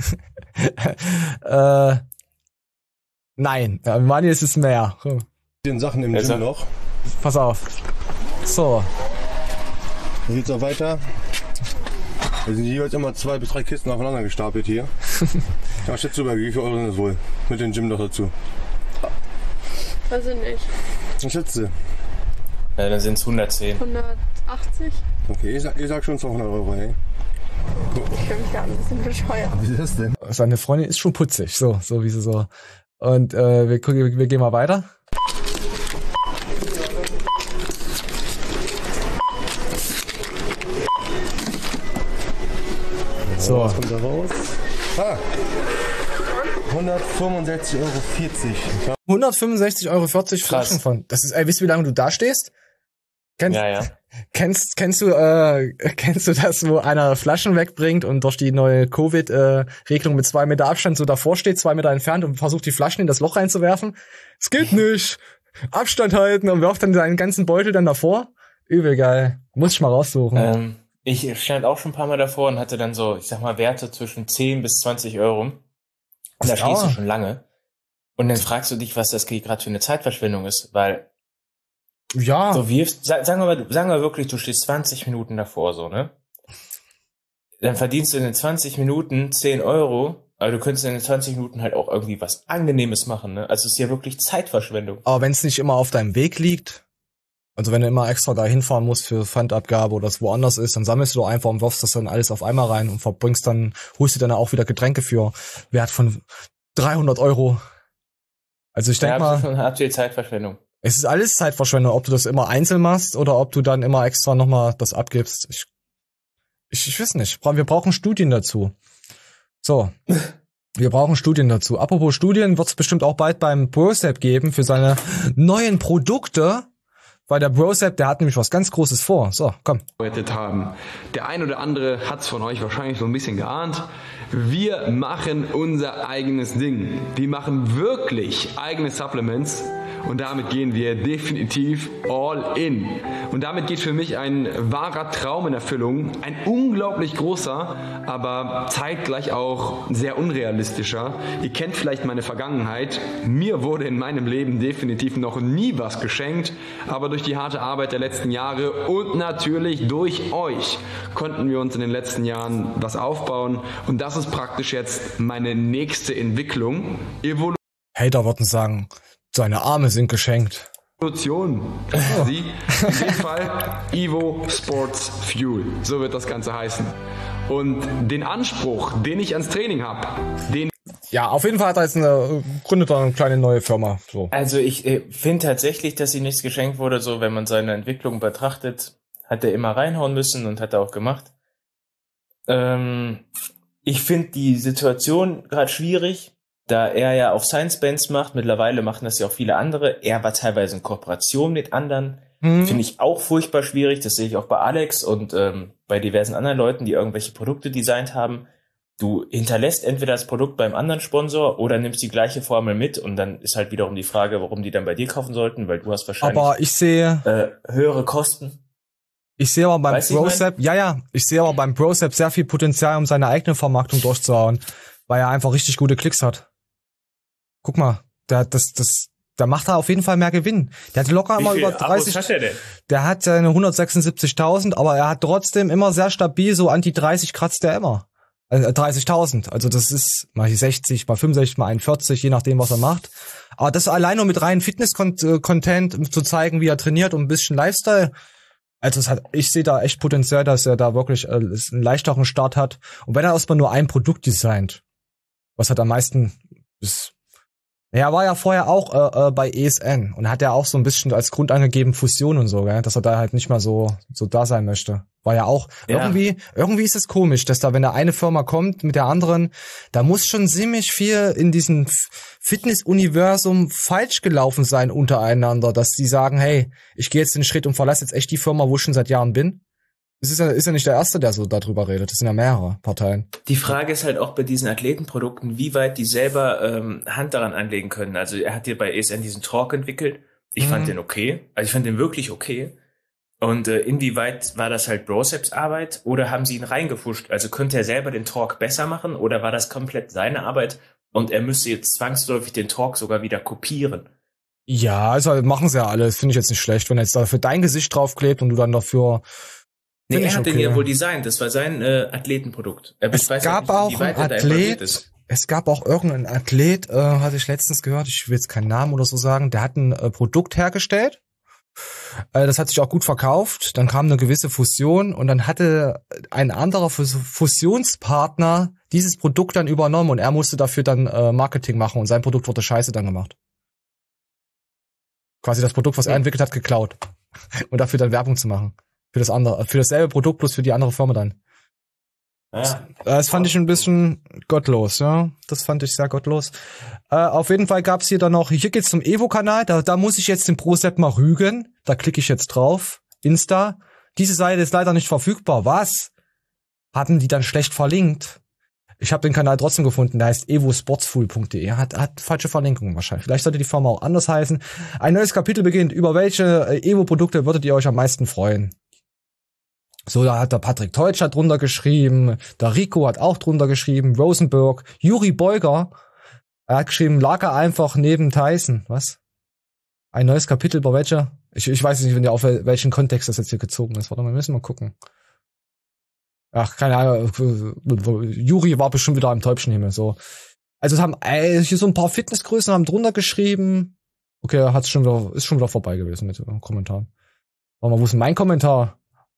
Nein, Mani, ist es mehr. Den Sachen im Gym noch. Pass auf. So. Dann geht's auch weiter. Wir sind jeweils immer 2 bis 3 Kisten aufeinander gestapelt hier. Ja, schätzt du mal, wie viel Euro sind das wohl? Mit dem Gym noch dazu. Weiß ich nicht. Was schätzt du? Ja, dann sind es 110. 180? Okay, ihr sagt schon 200 Euro, ey. Ich fühle mich gerade ein bisschen bescheuert. Wie ist das denn? Seine Freundin ist schon putzig, so wie sie so. Und wir gehen mal weiter. So. Was kommt da raus? 165,40 Euro. 165,40 Euro Flaschenpfand. Das ist, wisst ihr, wie lange du da stehst? Kennst du das, wo einer Flaschen wegbringt und durch die neue Covid-Regelung mit 2 Meter Abstand so davor steht, 2 Meter entfernt und versucht die Flaschen in das Loch reinzuwerfen? Es geht nicht. Abstand halten und wirft dann seinen ganzen Beutel dann davor. Übel geil. Muss ich mal raussuchen. Ich stand auch schon ein paar Mal davor und hatte dann so, ich sag mal, Werte zwischen 10 bis 20 Euro. Und da stehst du schon lange. Und dann fragst du dich, was das gerade für eine Zeitverschwendung ist, weil so wirfst, sagen wir wirklich, du stehst 20 Minuten davor, so, ne? Dann verdienst du in den 20 Minuten 10 Euro, aber du könntest in den 20 Minuten halt auch irgendwie was Angenehmes machen, ne? Also es ist ja wirklich Zeitverschwendung. Aber wenn es nicht immer auf deinem Weg liegt, also wenn du immer extra da hinfahren musst für Pfandabgabe oder es woanders ist, dann sammelst du doch einfach und wirfst das dann alles auf einmal rein und holst dir dann auch wieder Getränke für Wert von 300 Euro. Also ich denke mal, schon absolute Zeitverschwendung. Es ist alles Zeitverschwendung, ob du das immer einzeln machst oder ob du dann immer extra nochmal das abgibst. Ich weiß nicht. Wir brauchen Studien dazu. So. Wir brauchen Studien dazu. Apropos Studien, wird es bestimmt auch bald beim Brosep geben für seine neuen Produkte. Weil der Brosep, der hat nämlich was ganz Großes vor. So, komm. Haben. Der ein oder andere hat's von euch wahrscheinlich so ein bisschen geahnt. Wir machen unser eigenes Ding. Wir machen wirklich eigene Supplements. Und damit gehen wir definitiv all in. Und damit geht für mich ein wahrer Traum in Erfüllung. Ein unglaublich großer, aber zeitgleich auch sehr unrealistischer. Ihr kennt vielleicht meine Vergangenheit. Mir wurde in meinem Leben definitiv noch nie was geschenkt. Aber durch die harte Arbeit der letzten Jahre und natürlich durch euch konnten wir uns in den letzten Jahren was aufbauen. Und das ist praktisch jetzt meine nächste Entwicklung. Hater würden sagen, seine Arme sind geschenkt. Evolution. Sie, in dem Fall Evo Sports Fuel. So wird das Ganze heißen. Und den Anspruch, den ich ans Training habe, ja, auf jeden Fall hat er jetzt gründet eine kleine neue Firma. So. Also ich finde tatsächlich, dass ihm nichts geschenkt wurde. So, wenn man seine Entwicklung betrachtet, hat er immer reinhauen müssen und hat er auch gemacht. Ich finde die Situation gerade schwierig, da er ja auch Science-Bands macht. Mittlerweile machen das ja auch viele andere. Er war teilweise in Kooperation mit anderen. Finde ich auch furchtbar schwierig. Das sehe ich auch bei Alex und bei diversen anderen Leuten, die irgendwelche Produkte designt haben. Du hinterlässt entweder das Produkt beim anderen Sponsor oder nimmst die gleiche Formel mit und dann ist halt wiederum die Frage, warum die dann bei dir kaufen sollten, weil du hast wahrscheinlich aber ich sehe höhere Kosten. Ich sehe aber beim Brosep, ich sehe aber beim Brosep sehr viel Potenzial, um seine eigene Vermarktung durchzuhauen, weil er einfach richtig gute Klicks hat. Guck mal, der macht da auf jeden Fall mehr Gewinn. Der hat locker immer über 30. Hat er denn? Der hat seine 176.000, aber er hat trotzdem immer sehr stabil, so an die 30 kratzt er immer. 30.000. Also das ist mal 60, mal 65, mal 41, je nachdem, was er macht. Aber das allein nur mit reinen Fitness-Content zu zeigen, wie er trainiert und ein bisschen Lifestyle. Also ich sehe da echt Potenzial, dass er da wirklich einen leichteren Start hat. Und wenn er erstmal nur ein Produkt designt, was hat am meisten ist. Er war ja vorher auch bei ESN und hat ja auch so ein bisschen als Grund angegeben Fusion und so, gell? Dass er da halt nicht mal so da sein möchte. War ja auch, irgendwie ist es komisch, dass da, wenn da eine Firma kommt mit der anderen, da muss schon ziemlich viel in diesem Fitness-Universum falsch gelaufen sein untereinander, dass die sagen, hey, ich gehe jetzt den Schritt und verlasse jetzt echt die Firma, wo ich schon seit Jahren bin. Das ist ja nicht der Erste, der so darüber redet. Das sind ja mehrere Parteien. Die Frage ist halt auch bei diesen Athletenprodukten, wie weit die selber Hand daran anlegen können. Also er hat hier bei ESN diesen Talk entwickelt. Ich fand den okay. Also ich fand den wirklich okay. Und inwieweit war das halt Broseps Arbeit oder haben sie ihn reingefuscht? Also könnte er selber den Talk besser machen oder war das komplett seine Arbeit und er müsste jetzt zwangsläufig den Talk sogar wieder kopieren? Ja, also machen sie ja alle. Das finde ich jetzt nicht schlecht, wenn er jetzt dafür dein Gesicht draufklebt und du dann dafür... Nee, er hat den ja wohl designt. Das war sein Athletenprodukt. Es gab auch einen Athlet, es gab auch irgendeinen Athlet, hatte ich letztens gehört, ich will jetzt keinen Namen oder so sagen, der hat ein Produkt hergestellt. Das hat sich auch gut verkauft. Dann kam eine gewisse Fusion und dann hatte ein anderer Fusionspartner dieses Produkt dann übernommen und er musste dafür dann Marketing machen und sein Produkt wurde scheiße dann gemacht. Quasi das Produkt, was er entwickelt hat, geklaut. Und dafür dann Werbung zu machen. Für das andere, für dasselbe Produkt, bloß für die andere Firma dann. Ja. Das fand ich ein bisschen gottlos, ja. Das fand ich sehr gottlos. Auf jeden Fall gab's hier dann noch, hier geht's zum Evo-Kanal, da muss ich jetzt den Brosep mal rügen. Da klicke ich jetzt drauf. Insta. Diese Seite ist leider nicht verfügbar. Was? Hatten die dann schlecht verlinkt? Ich habe den Kanal trotzdem gefunden, der heißt evosportsfool.de. Hat falsche Verlinkungen wahrscheinlich. Vielleicht sollte die Firma auch anders heißen. Ein neues Kapitel beginnt. Über welche Evo-Produkte würdet ihr euch am meisten freuen? So, da hat der Patrick Teutsch hat drunter geschrieben, der Rico hat auch drunter geschrieben, Rosenberg, Juri Beuger, er hat geschrieben, Lager einfach neben Tyson. Was? Ein neues Kapitel über welche? Ich weiß nicht, auf welchen Kontext das jetzt hier gezogen ist. Warte mal, müssen wir mal gucken. Ach, keine Ahnung. Juri war bestimmt wieder am Täubchenhimmel. So. Also es haben hier so ein paar Fitnessgrößen haben drunter geschrieben. Okay, ist schon wieder vorbei gewesen mit dem Kommentar. Warte mal, wo ist denn mein Kommentar?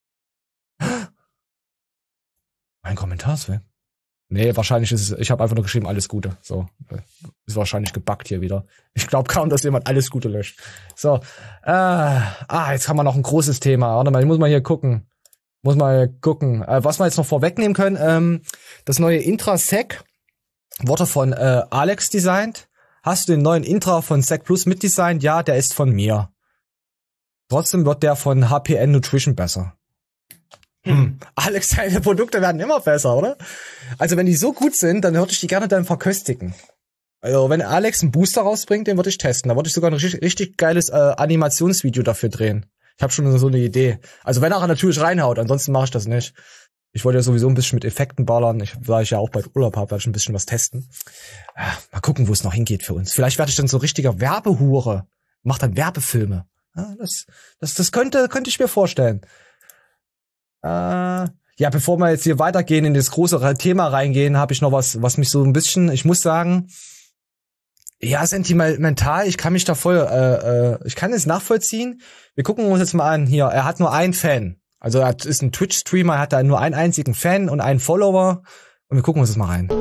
Mein Kommentar ist weg. Nee, wahrscheinlich ist es, ich habe einfach nur geschrieben, alles Gute. So, ist wahrscheinlich gebuggt hier wieder. Ich glaube kaum, dass jemand alles Gute löscht. So, jetzt haben wir noch ein großes Thema. Warte mal, ich muss mal hier gucken. Was wir jetzt noch vorwegnehmen können, das neue Intra-Sec wurde von Alex designt. Hast du den neuen Intra von Sec Plus mitdesignt? Ja, der ist von mir. Trotzdem wird der von HPN Nutrition besser. Alex, deine Produkte werden immer besser, oder? Also wenn die so gut sind, dann würde ich die gerne dann verköstigen. Also wenn Alex einen Booster rausbringt, den würde ich testen. Da würde ich sogar ein richtig geiles Animationsvideo dafür drehen. Ich habe schon so eine Idee. Also wenn er natürlich reinhaut, ansonsten mache ich das nicht. Ich wollte ja sowieso ein bisschen mit Effekten ballern. Da ich ja auch bald Urlaub habe, werde ich ein bisschen was testen. Mal gucken, wo es noch hingeht für uns. Vielleicht werde ich dann so richtiger Werbehure. Mach dann Werbefilme. Das könnte ich mir vorstellen. Ja, bevor wir jetzt hier weitergehen in das große Thema reingehen, habe ich noch was mich so ein bisschen, ich muss sagen, ja, sentimental, ich kann mich da voll, ich kann es nachvollziehen. Wir gucken uns jetzt mal an, hier, er hat nur einen Fan. Also er ist ein Twitch-Streamer, er hat da nur einen einzigen Fan und einen Follower. Und wir gucken uns das mal rein.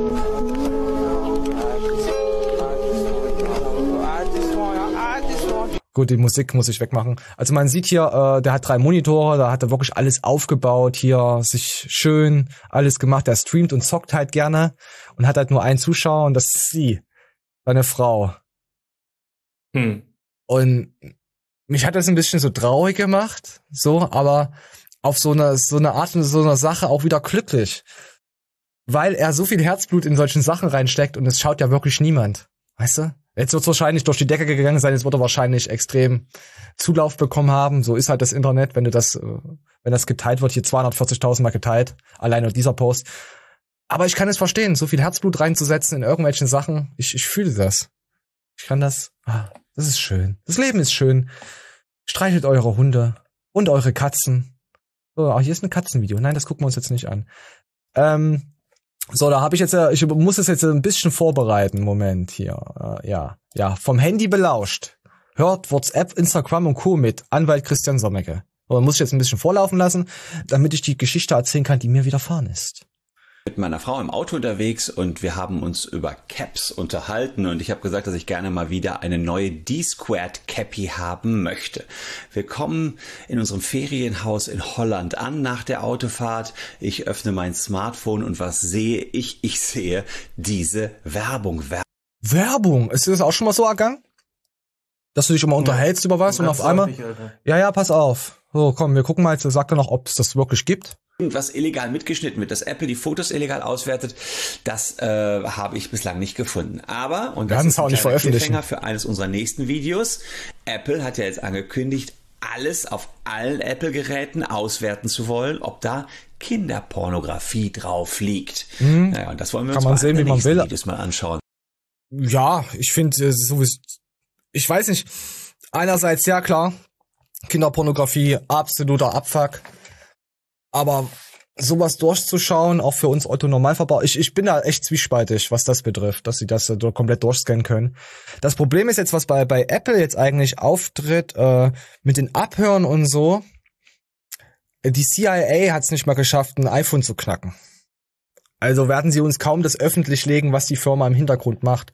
Gut, die Musik muss ich wegmachen. Also man sieht hier, der hat 3 Monitore, da hat er wirklich alles aufgebaut, hier sich schön alles gemacht. Der streamt und zockt halt gerne und hat halt nur einen Zuschauer und das ist sie, seine Frau. Und mich hat das ein bisschen so traurig gemacht, so, aber auf so eine Art und so eine Sache auch wieder glücklich. Weil er so viel Herzblut in solchen Sachen reinsteckt und es schaut ja wirklich niemand. Weißt du? Jetzt wird es wahrscheinlich durch die Decke gegangen sein, jetzt wird er wahrscheinlich extrem Zulauf bekommen haben. So ist halt das Internet, wenn das geteilt wird, hier 240.000 Mal geteilt, allein nur dieser Post. Aber ich kann es verstehen, so viel Herzblut reinzusetzen in irgendwelchen Sachen. Ich fühle das. Ich kann das. Das ist schön. Das Leben ist schön. Streichelt eure Hunde und eure Katzen. So, hier ist ein Katzenvideo. Nein, das gucken wir uns jetzt nicht an. So, da habe ich muss es jetzt ein bisschen vorbereiten. Moment, hier. Ja, vom Handy belauscht. Hört WhatsApp, Instagram und Co. mit. Anwalt Christian Sommecke. Aber muss ich jetzt ein bisschen vorlaufen lassen, damit ich die Geschichte erzählen kann, die mir widerfahren ist. Mit meiner Frau im Auto unterwegs und wir haben uns über Caps unterhalten und ich habe gesagt, dass ich gerne mal wieder eine neue D-Squared Cappy haben möchte. Wir kommen in unserem Ferienhaus in Holland an nach der Autofahrt. Ich öffne mein Smartphone und was sehe ich? Ich sehe diese Werbung. Werbung? Ist das auch schon mal so ergangen? Dass du dich immer unterhältst über was und auf einmal... Ja, pass auf. So, komm, wir gucken mal, jetzt sagt er noch, ob es das wirklich gibt. Was illegal mitgeschnitten wird, dass Apple die Fotos illegal auswertet, das habe ich bislang nicht gefunden. Aber, und das ist ein kleiner Cliffhanger für eines unserer nächsten Videos, Apple hat ja jetzt angekündigt, alles auf allen Apple-Geräten auswerten zu wollen, ob da Kinderpornografie drauf liegt. Naja, und das wollen wir uns mal in den nächsten Videos mal anschauen. Ja, ich finde sowieso, ich weiß nicht, einerseits, ja klar, Kinderpornografie, absoluter Abfuck. Aber sowas durchzuschauen, auch für uns Otto-Normalverbraucher, ich bin da echt zwiespaltig, was das betrifft, dass sie das komplett durchscannen können. Das Problem ist jetzt, was bei Apple jetzt eigentlich auftritt, mit den Abhören und so, die CIA hat es nicht mal geschafft, ein iPhone zu knacken. Also werden sie uns kaum das öffentlich legen, was die Firma im Hintergrund macht.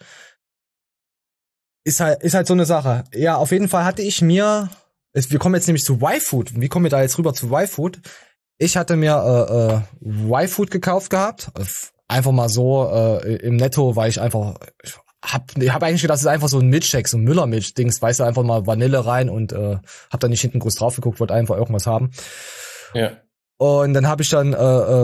Ist halt so eine Sache. Ja, auf jeden Fall hatte ich mir, wir kommen jetzt nämlich zu Y-Food. Wie kommen wir da jetzt rüber zu Y-Food? Ich hatte mir Y-Food gekauft gehabt. Einfach mal so im Netto, weil ich einfach hab eigentlich gedacht, das ist einfach so ein Milchshake, so ein Müller-Milch-Dings, weißt du, einfach mal Vanille rein und hab da nicht hinten groß drauf geguckt, wollte einfach irgendwas haben. Ja. Und dann habe ich dann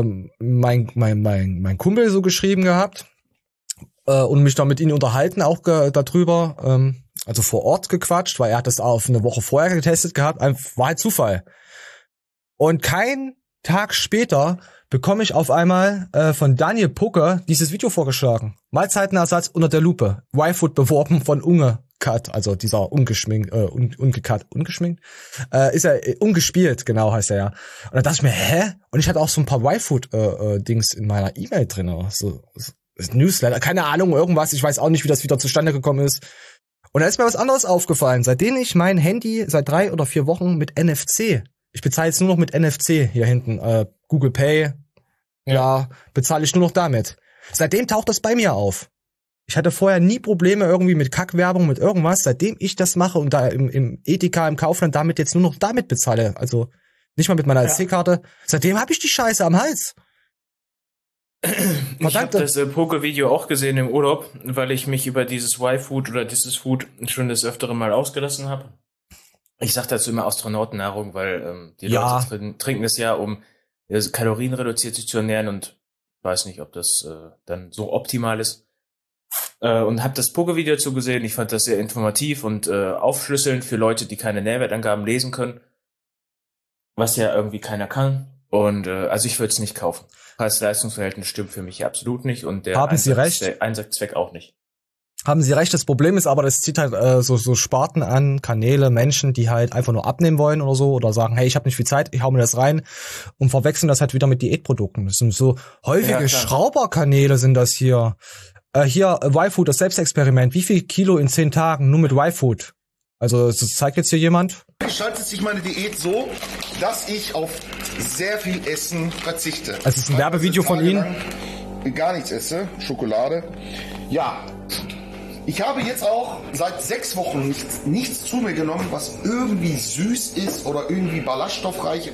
mein Kumpel so geschrieben gehabt und mich dann mit ihm unterhalten, auch darüber, also vor Ort gequatscht, weil er hat das auf eine Woche vorher getestet gehabt, war halt Zufall. Und kein Tag später bekomme ich auf einmal von Daniel Pucker dieses Video vorgeschlagen. Mahlzeitenersatz unter der Lupe. Y-Food beworben von Ungecut, also dieser ungeschminkt, ungeschminkt? Ist er ungespielt, genau heißt er ja. Und dann dachte ich mir, hä? Und ich hatte auch so ein paar Y-Food-Dings in meiner E-Mail drin. So Newsletter, keine Ahnung, irgendwas. Ich weiß auch nicht, wie das wieder zustande gekommen ist. Und da ist mir was anderes aufgefallen. Seitdem ich mein Handy seit 3 oder 4 Wochen mit NFC, ich bezahle jetzt nur noch mit NFC hier hinten, Google Pay, ja, bezahle ich nur noch damit. Seitdem taucht das bei mir auf. Ich hatte vorher nie Probleme irgendwie mit Kackwerbung, mit irgendwas. Seitdem ich das mache und da im Edeka, im Kaufland damit jetzt nur noch damit bezahle, also nicht mal mit meiner EC-Karte, seitdem habe ich die Scheiße am Hals. Ich habe das Poke-Video auch gesehen im Urlaub, weil ich mich über dieses Y-Food oder dieses Food schon des Öfteren mal ausgelassen habe. Ich sag dazu immer Astronautennahrung, weil die Leute trinken es ja, um kalorienreduziert sich zu ernähren und weiß nicht, ob das dann so optimal ist. Und habe das Poke-Video dazu gesehen. Ich fand das sehr informativ und aufschlüsselnd für Leute, die keine Nährwertangaben lesen können, was ja irgendwie keiner kann. Und also ich würde es nicht kaufen. Preis-Leistungs-Verhältnis stimmt für mich absolut nicht und der Einsatzzweck auch nicht. Haben Sie recht, das Problem ist aber, das zieht halt so Sparten an, Kanäle, Menschen, die halt einfach nur abnehmen wollen oder so oder sagen, hey, ich habe nicht viel Zeit, ich hau mir das rein und verwechseln das halt wieder mit Diätprodukten. Das sind so häufige Schrauberkanäle sind das hier. Hier, Y-Food, das Selbstexperiment. Wie viel Kilo in 10 Tagen nur mit Y-Food? Also, das zeigt jetzt hier jemand. Gestaltet sich meine Diät so, dass ich auf sehr viel Essen verzichte. Also, es ist ein Werbevideo von Ihnen. Gar nichts esse, Schokolade. Ja, ich habe jetzt auch seit 6 Wochen nichts zu mir genommen, was irgendwie süß ist oder irgendwie ballaststoffreich,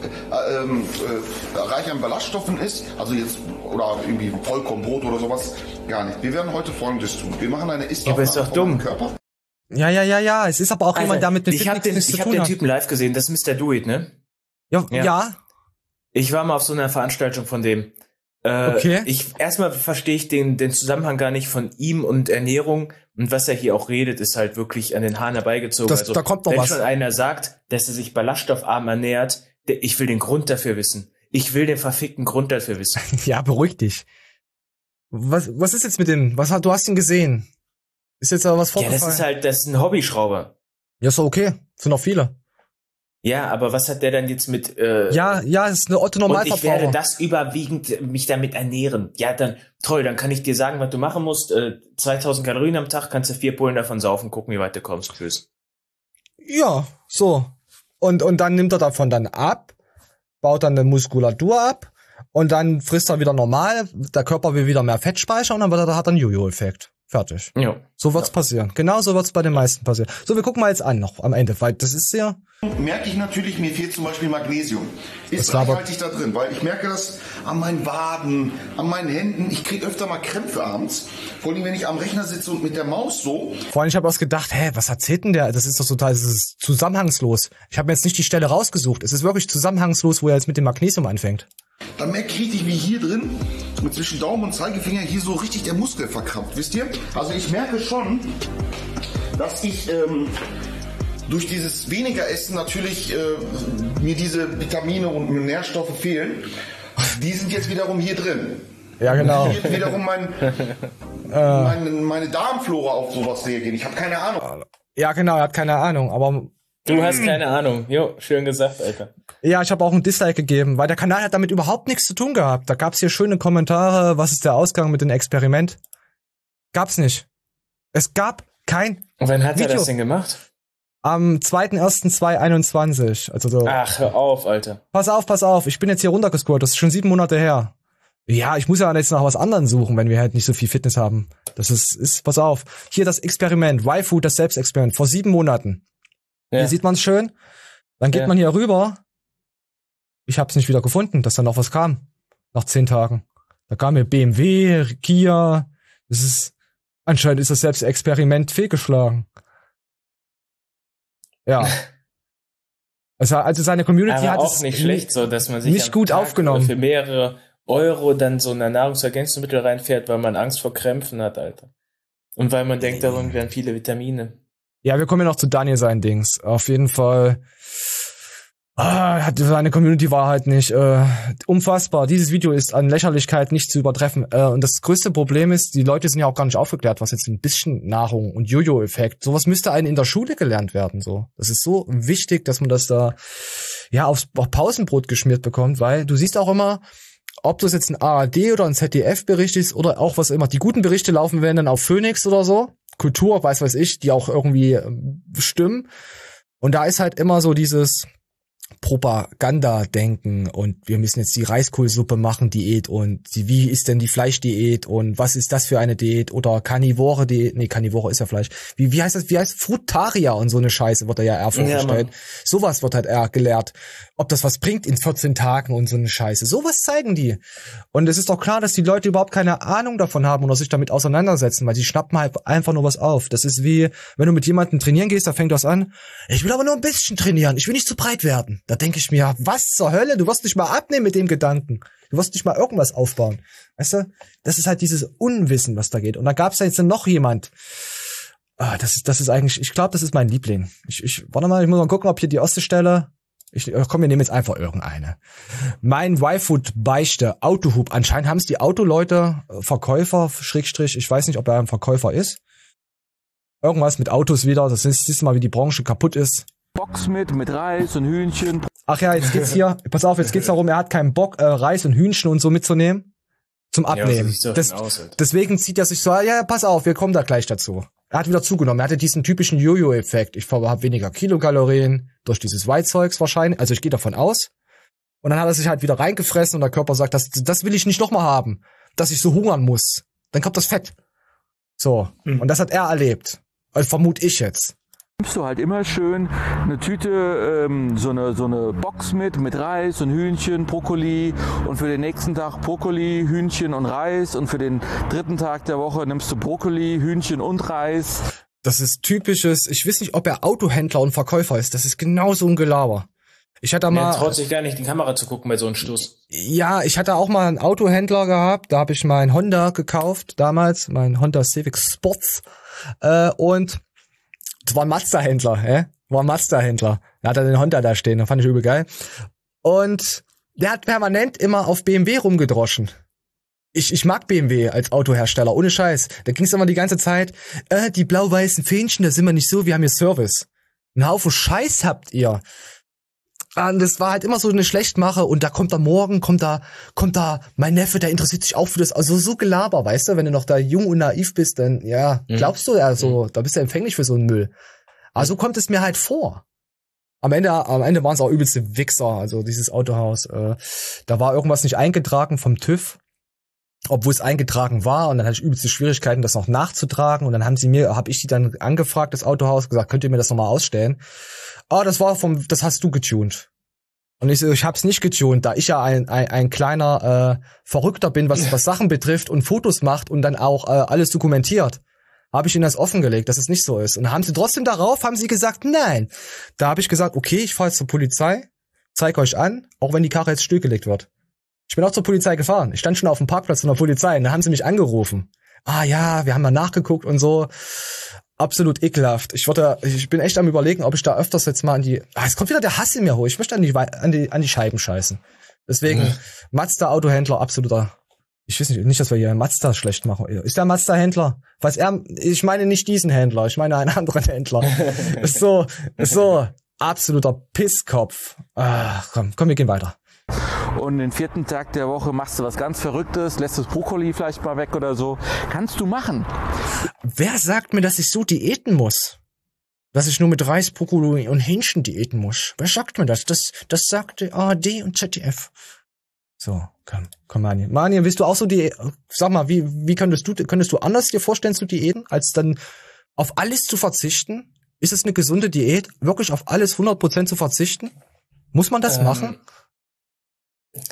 reich an Ballaststoffen ist. Also jetzt, oder irgendwie Vollkornbrot oder sowas. Gar nicht. Wir werden heute Folgendes tun. Wir machen eine Ist-Aufnahme von meinem Körper. Ja. Es ist aber auch jemand, der mit Ich habe den Typen live gesehen. Das ist Mr. Do It, ne? Ja. Ich war mal auf so einer Veranstaltung von dem. Okay. Erstmal verstehe ich den Zusammenhang gar nicht von ihm und Ernährung. Und was er hier auch redet, ist halt wirklich an den Haaren herbeigezogen. Da kommt noch wenn was. Schon einer sagt, dass er sich ballaststoffarm ernährt, ich will den Grund dafür wissen. Ich will den verfickten Grund dafür wissen. Ja, beruhig dich. Was ist jetzt mit dem? Du hast ihn gesehen? Ist jetzt aber was vorgefallen? Ja, das ist ein Hobbyschrauber. Ja, ist doch okay. Sind noch viele. Ja, aber was hat der dann jetzt mit... Ja, es ist eine Otto-Normalverbraucher. Und ich werde das überwiegend mich damit ernähren. Ja, dann toll, dann kann ich dir sagen, was du machen musst. 2000 Kalorien am Tag, kannst du 4 Pullen davon saufen, gucken, wie weit du kommst. Tschüss. Ja, so. Und dann nimmt er davon dann ab, baut dann eine Muskulatur ab und dann frisst er wieder normal. Der Körper will wieder mehr Fett speichern und dann hat er einen Jojo-Effekt. Fertig. Ja. So wird's passieren. Genau so wird's bei den meisten passieren. So, wir gucken mal jetzt an noch am Ende, weil das ist ja... Merke ich natürlich, mir fehlt zum Beispiel Magnesium. Ist reichhaltig da drin, weil ich merke das an meinen Waden, an meinen Händen. Ich kriege öfter mal Krämpfe abends. Vor allem, wenn ich am Rechner sitze und mit der Maus so. Vor allem, ich habe auch gedacht, was erzählt denn der? Das ist doch total, das ist zusammenhangslos. Ich habe mir jetzt nicht die Stelle rausgesucht. Es ist wirklich zusammenhangslos, wo er jetzt mit dem Magnesium anfängt. Dann merke ich richtig, wie hier drin, mit zwischen Daumen und Zeigefinger, hier so richtig der Muskel verkrampft. Wisst ihr? Also ich merke schon, dass ich durch dieses weniger Essen natürlich mir diese Vitamine und Nährstoffe fehlen. Die sind jetzt wiederum hier drin. Ja, genau. Hier wiederum meine Darmflora auf sowas reagieren. Ich habe keine Ahnung. Ja, genau, er hat keine Ahnung, aber... Du hast keine Ahnung. Jo, schön gesagt, Alter. Ja, ich habe auch ein Dislike gegeben, weil der Kanal hat damit überhaupt nichts zu tun gehabt. Da gab's hier schöne Kommentare, was ist der Ausgang mit dem Experiment? Gab's nicht. Es gab kein Und wann hat Video. Er das denn gemacht? Am 2.1.2021. Also so. Ach, hör auf, Alter. Pass auf. Ich bin jetzt hier runtergescrollt. Das ist schon 7 Monate her. Ja, ich muss ja jetzt nach was anderem suchen, wenn wir halt nicht so viel Fitness haben. Das ist pass auf. Hier das Experiment. Y-Food, das Selbstexperiment. Vor 7 Monaten. Ja. Hier sieht man es schön. Dann geht man hier rüber. Ich habe es nicht wieder gefunden, dass da noch was kam. Nach 10 Tagen. Da kam mir BMW, Kia. Das ist Anscheinend ist das Selbstexperiment fehlgeschlagen. Ja. Also seine Community aber hat auch es nicht schlecht, so dass man sich nicht gut aufgenommen für mehrere Euro dann so eine Nahrungsergänzungsmittel reinfährt, weil man Angst vor Krämpfen hat, Alter. Und weil man denkt, darin wären viele Vitamine. Ja, wir kommen ja noch zu Daniel seinen Dings. Auf jeden Fall. Seine Community war halt nicht unfassbar. Dieses Video ist an Lächerlichkeit nicht zu übertreffen. Und das größte Problem ist, die Leute sind ja auch gar nicht aufgeklärt, was jetzt ein bisschen Nahrung und Jojo-Effekt. Sowas müsste einen in der Schule gelernt werden. So, das ist so wichtig, dass man das da ja auf Pausenbrot geschmiert bekommt, weil du siehst auch immer, ob das jetzt ein ARD oder ein ZDF-Bericht ist oder auch was immer. Die guten Berichte laufen werden dann auf Phoenix oder so, Kultur, weiß ich, die auch irgendwie stimmen. Und da ist halt immer so dieses Propaganda-Denken und wir müssen jetzt die Reiskohlsuppe machen, Diät und wie ist denn die Fleischdiät und was ist das für eine Diät oder Karnivore-Diät, nee, Karnivore ist ja Fleisch. Wie heißt das, Frutaria und so eine Scheiße wird da ja eher vorgestellt. Ja, sowas wird halt eher gelehrt. Ob das was bringt in 14 Tagen und so eine Scheiße. Sowas zeigen die. Und es ist doch klar, dass die Leute überhaupt keine Ahnung davon haben oder sich damit auseinandersetzen, weil sie schnappen halt einfach nur was auf. Das ist wie, wenn du mit jemandem trainieren gehst, da fängt das an, ich will aber nur ein bisschen trainieren, ich will nicht zu breit werden. Da denke ich mir, was zur Hölle? Du wirst nicht mal abnehmen mit dem Gedanken. Du wirst nicht mal irgendwas aufbauen. Weißt du? Das ist halt dieses Unwissen, was da geht. Und da gab es da jetzt noch jemand. Das ist eigentlich, ich glaube, das ist mein Liebling. Warte mal, ich muss mal gucken, ob hier die erste Stelle. Komm, wir nehmen jetzt einfach irgendeine. Mein Y-Food Beichte, Autohub. Anscheinend haben es die Autoleute, Verkäufer, Schrägstrich, ich weiß nicht, ob er ein Verkäufer ist. Irgendwas mit Autos wieder. Das siehst du mal, wie die Branche kaputt ist. Box mit Reis und Hühnchen. Ach ja, jetzt geht's hier, pass auf, jetzt geht's darum, er hat keinen Bock, Reis und Hühnchen und so mitzunehmen. Zum Abnehmen. Ja, deswegen zieht er sich so, ja, pass auf, wir kommen da gleich dazu. Er hat wieder zugenommen, er hatte diesen typischen Jojo-Effekt. Ich habe weniger Kilokalorien durch dieses Weißzeugs wahrscheinlich, also ich gehe davon aus. Und dann hat er sich halt wieder reingefressen und der Körper sagt, das will ich nicht nochmal haben, dass ich so hungern muss. Dann kommt das Fett. So, und das hat er erlebt. Also vermute ich jetzt. Nimmst du halt immer schön eine Tüte, so eine Box mit Reis und Hühnchen, Brokkoli und für den nächsten Tag Brokkoli, Hühnchen und Reis und für den dritten Tag der Woche nimmst du Brokkoli, Hühnchen und Reis. Das ist typisches, ich weiß nicht, ob er Autohändler und Verkäufer ist, das ist genau so ein Gelaber. Ich hatte mal. Er traut sich gar nicht, in die Kamera zu gucken bei so einem Stoß. Ja, ich hatte auch mal einen Autohändler gehabt, da habe ich mein Honda gekauft, damals, mein Honda Civic Sports, und das war ein Mazda-Händler, War ein Mazda-Händler. Da hat er den Honda da stehen, das fand ich übel geil. Und der hat permanent immer auf BMW rumgedroschen. Ich mag BMW als Autohersteller, ohne Scheiß. Da ging's immer die ganze Zeit, die blau-weißen Fähnchen, da sind wir nicht so, wir haben hier Service. Ein Haufen Scheiß habt ihr. Und das war halt immer so eine Schlechtmache und da kommt da mein Neffe, der interessiert sich auch für das, also so Gelaber, weißt du, wenn du noch da jung und naiv bist, dann, ja, glaubst du ja so, da bist du empfänglich für so einen Müll. Also kommt es mir halt vor. Am Ende waren es auch übelste Wichser, also dieses Autohaus, da war irgendwas nicht eingetragen vom TÜV, obwohl es eingetragen war und dann hatte ich übelste Schwierigkeiten, das noch nachzutragen und dann hab ich die dann angefragt, das Autohaus, gesagt, könnt ihr mir das nochmal ausstellen? Das hast du getuned. Und ich hab's nicht getuned, da ich ja ein kleiner Verrückter bin, was Sachen betrifft und Fotos macht und dann auch alles dokumentiert. Habe ich ihnen das offengelegt, dass es nicht so ist. Und haben sie trotzdem haben sie gesagt, nein. Da habe ich gesagt, okay, ich fahre jetzt zur Polizei, zeig euch an, auch wenn die Karre jetzt stillgelegt wird. Ich bin auch zur Polizei gefahren. Ich stand schon auf dem Parkplatz von der Polizei und da haben sie mich angerufen. Ja, wir haben mal nachgeguckt und so. Absolut ekelhaft. Ich bin echt am Überlegen, ob ich da öfters jetzt mal es kommt wieder der Hass in mir hoch. Ich möchte an die Scheiben scheißen. Deswegen, Mazda Autohändler, absoluter. Ich weiß nicht, dass wir hier Mazda schlecht machen. Ist der Mazda-Händler? Ich meine nicht diesen Händler, ich meine einen anderen Händler. ist so, absoluter Pisskopf. Komm, wir gehen weiter. Und den vierten Tag der Woche machst du was ganz Verrücktes, lässt das Brokkoli vielleicht mal weg oder so. Kannst du machen. Wer sagt mir, dass ich so diäten muss? Dass ich nur mit Reis, Brokkoli und Hähnchen diäten muss? Wer sagt mir das? Das sagte ARD und ZDF. So, komm Mani. Mani, willst du auch so sag mal, wie könntest du anders dir vorstellen zu diäten, als dann auf alles zu verzichten? Ist es eine gesunde Diät, wirklich auf alles 100% zu verzichten? Muss man das machen?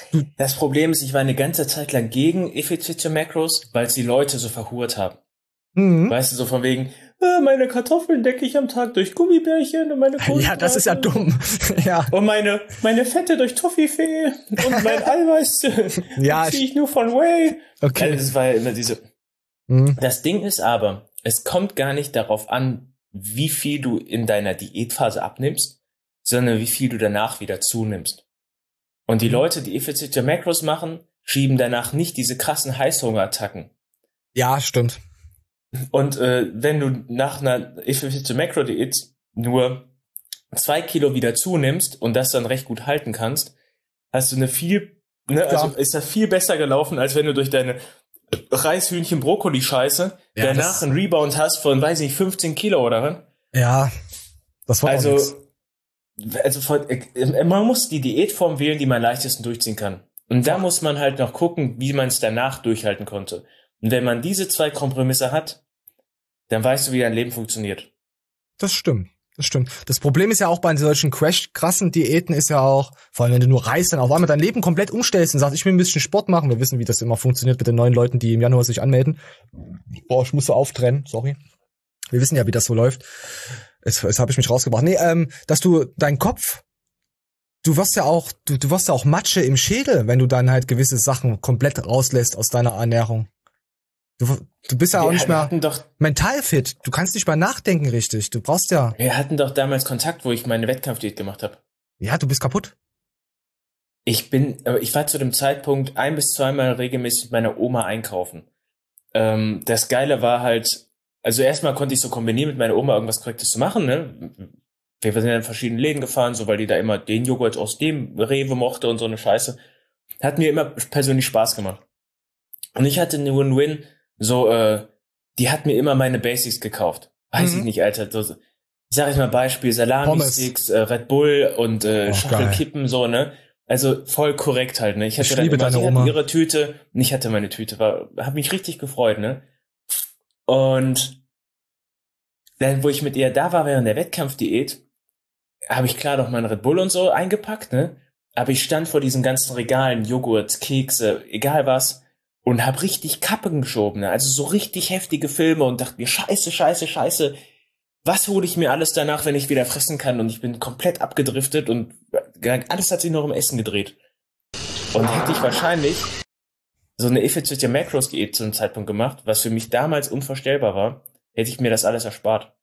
Das Problem ist, ich war eine ganze Zeit lang gegen effiziente Macros, weil es die Leute so verhurt haben. Weißt du, so von wegen, meine Kartoffeln decke ich am Tag durch Gummibärchen und meine Kohlenhydrate. Ja, das ist ja dumm. Ja. Und meine Fette durch Toffifee und mein Eiweiß ziehe ich nur von Whey. Okay. Also das war ja immer diese... Das Ding ist aber, es kommt gar nicht darauf an, wie viel du in deiner Diätphase abnimmst, sondern wie viel du danach wieder zunimmst. Und die Leute, die effiziente Macros machen, schieben danach nicht diese krassen Heißhungerattacken. Ja, stimmt. Und wenn du nach einer effizienten Macro-Diät nur 2 Kilo wieder zunimmst und das dann recht gut halten kannst, hast du also ist das viel besser gelaufen, als wenn du durch deine Reishühnchen-Brokkoli-Scheiße danach einen Rebound hast von, weiß ich nicht, 15 Kilo oder was? Ja, das war also man muss die Diätform wählen, die man am leichtesten durchziehen kann. Und da muss man halt noch gucken, wie man es danach durchhalten konnte. Und wenn man diese 2 Kompromisse hat, dann weißt du, wie dein Leben funktioniert. Das stimmt. Das Problem ist ja auch bei solchen krassen Diäten ist ja auch, vor allem wenn du nur Reis dann auf einmal dein Leben komplett umstellst und sagst, ich will ein bisschen Sport machen. Wir wissen, wie das immer funktioniert mit den neuen Leuten, die im Januar sich anmelden. Boah, ich musste auftrennen, sorry. Wir wissen ja, wie das so läuft. Jetzt habe ich mich rausgebracht. Nee, dass du deinen Kopf, du wirst ja auch Matsche im Schädel, wenn du dann halt gewisse Sachen komplett rauslässt aus deiner Ernährung. Du bist ja auch nicht mehr mental fit. Du kannst nicht mehr nachdenken richtig. Du brauchst ja... Wir hatten doch damals Kontakt, wo ich meine Wettkampfdiät gemacht habe. Ja, du bist kaputt. Ich war zu dem Zeitpunkt 1- bis 2-mal regelmäßig mit meiner Oma einkaufen. Das Geile war halt, also erstmal konnte ich so kombinieren, mit meiner Oma irgendwas Korrektes zu machen, ne? Wir sind in verschiedenen Läden gefahren, so weil die da immer den Joghurt aus dem Rewe mochte und so eine Scheiße. Hat mir immer persönlich Spaß gemacht. Und ich hatte eine Win-Win, die hat mir immer meine Basics gekauft. Weiß ich nicht, Alter. So, ich sag jetzt mal Beispiel, Salami-Sticks, Red Bull und Schachtelkippen, so, ne? Also voll korrekt halt, ne? Ich hatte dann immer, sie hatte ihre Tüte und ich hatte meine Tüte. Hab mich richtig gefreut, ne? Und dann, wo ich mit ihr da war während der Wettkampfdiät, habe ich klar doch meinen Red Bull und so eingepackt, ne? Aber ich stand vor diesen ganzen Regalen, Joghurt, Kekse, egal was, und hab richtig Kappen geschoben, ne? Also so richtig heftige Filme und dachte mir, scheiße, was hole ich mir alles danach, wenn ich wieder fressen kann? Und ich bin komplett abgedriftet und alles hat sich noch um Essen gedreht. Und hätte ich wahrscheinlich so eine effiziente Macros-Diät zu einem Zeitpunkt gemacht, was für mich damals unvorstellbar war, hätte ich mir das alles erspart.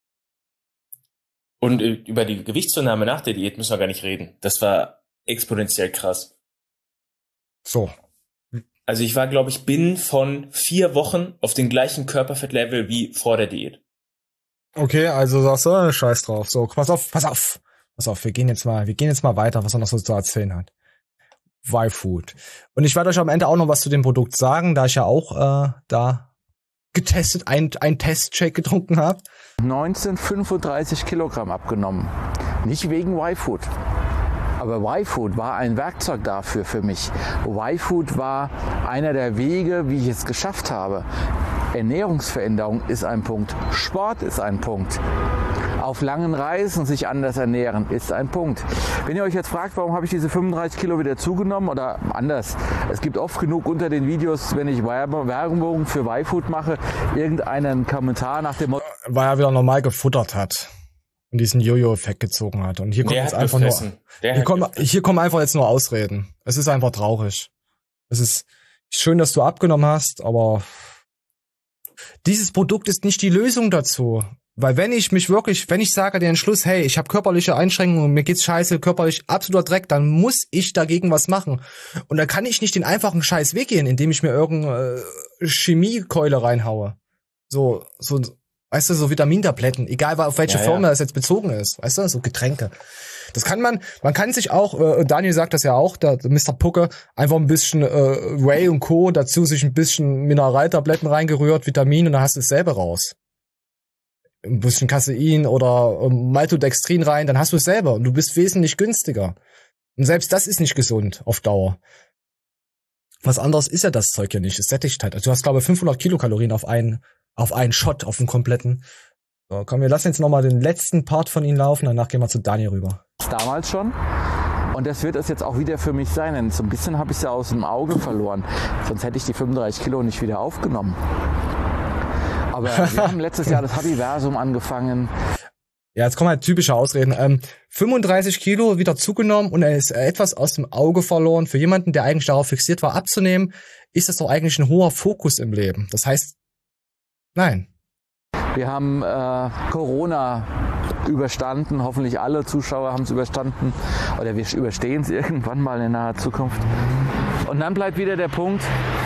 Und über die Gewichtszunahme nach der Diät müssen wir gar nicht reden. Das war exponentiell krass. So. Also ich war, glaube ich, binnen von 4 Wochen auf dem gleichen Körperfettlevel wie vor der Diät. Okay, also sagst du, scheiß drauf. So, pass auf. Wir gehen jetzt mal weiter, was er noch so zu erzählen hat. Y-Food. Und ich werde euch am Ende auch noch was zu dem Produkt sagen, da ich ja auch da getestet, ein Testshake getrunken habe. 1935 Kilogramm abgenommen. Nicht wegen Y-Food. Aber Y-Food war ein Werkzeug dafür für mich. Y-Food war einer der Wege, wie ich es geschafft habe. Ernährungsveränderung ist ein Punkt. Sport ist ein Punkt. Auf langen Reisen sich anders ernähren ist ein Punkt. Wenn ihr euch jetzt fragt, warum habe ich diese 35 Kilo wieder zugenommen oder anders. Es gibt oft genug unter den Videos, wenn ich Werbung für Y-Food mache, irgendeinen Kommentar nach dem Motto, weil er wieder normal gefuttert hat. Und diesen Jojo-Effekt gezogen hat. Und hier kommt jetzt einfach hier kommen einfach jetzt nur Ausreden. Es ist einfach traurig. Es ist schön, dass du abgenommen hast, aber dieses Produkt ist nicht die Lösung dazu. Weil wenn ich sage den Entschluss, hey, ich habe körperliche Einschränkungen und mir geht's scheiße, körperlich absoluter Dreck, dann muss ich dagegen was machen. Und dann kann ich nicht den einfachen Scheiß weggehen, indem ich mir irgendeine Chemiekeule reinhaue. So, weißt du, so Vitamintabletten, egal auf welche Form das jetzt bezogen ist, weißt du, so Getränke. Das kann man kann sich auch, Daniel sagt das ja auch, der Mr. Pucke, einfach ein bisschen Whey und Co., dazu sich ein bisschen Mineraltabletten reingerührt, Vitamin und dann hast du dasselbe raus. Ein bisschen Casein oder Maltodextrin rein, dann hast du es selber und du bist wesentlich günstiger. Und selbst das ist nicht gesund auf Dauer. Was anderes ist ja das Zeug ja nicht, es sättigt halt. Also du hast, glaube ich, 500 Kilokalorien auf einen Shot, auf den kompletten. So, komm, wir lassen jetzt nochmal den letzten Part von Ihnen laufen, danach gehen wir zu Daniel rüber. Damals schon. Und das wird es jetzt auch wieder für mich sein, denn so ein bisschen habe ich es ja aus dem Auge verloren. Sonst hätte ich die 35 Kilo nicht wieder aufgenommen. Aber wir haben letztes Jahr das Habiversum angefangen. Ja, jetzt kommen halt typische Ausreden. 35 Kilo wieder zugenommen und er ist etwas aus dem Auge verloren. Für jemanden, der eigentlich darauf fixiert war, abzunehmen, ist das doch eigentlich ein hoher Fokus im Leben. Das heißt, nein. Wir haben Corona überstanden. Hoffentlich alle Zuschauer haben es überstanden. Oder wir überstehen es irgendwann mal in naher Zukunft. Und dann bleibt wieder der Punkt,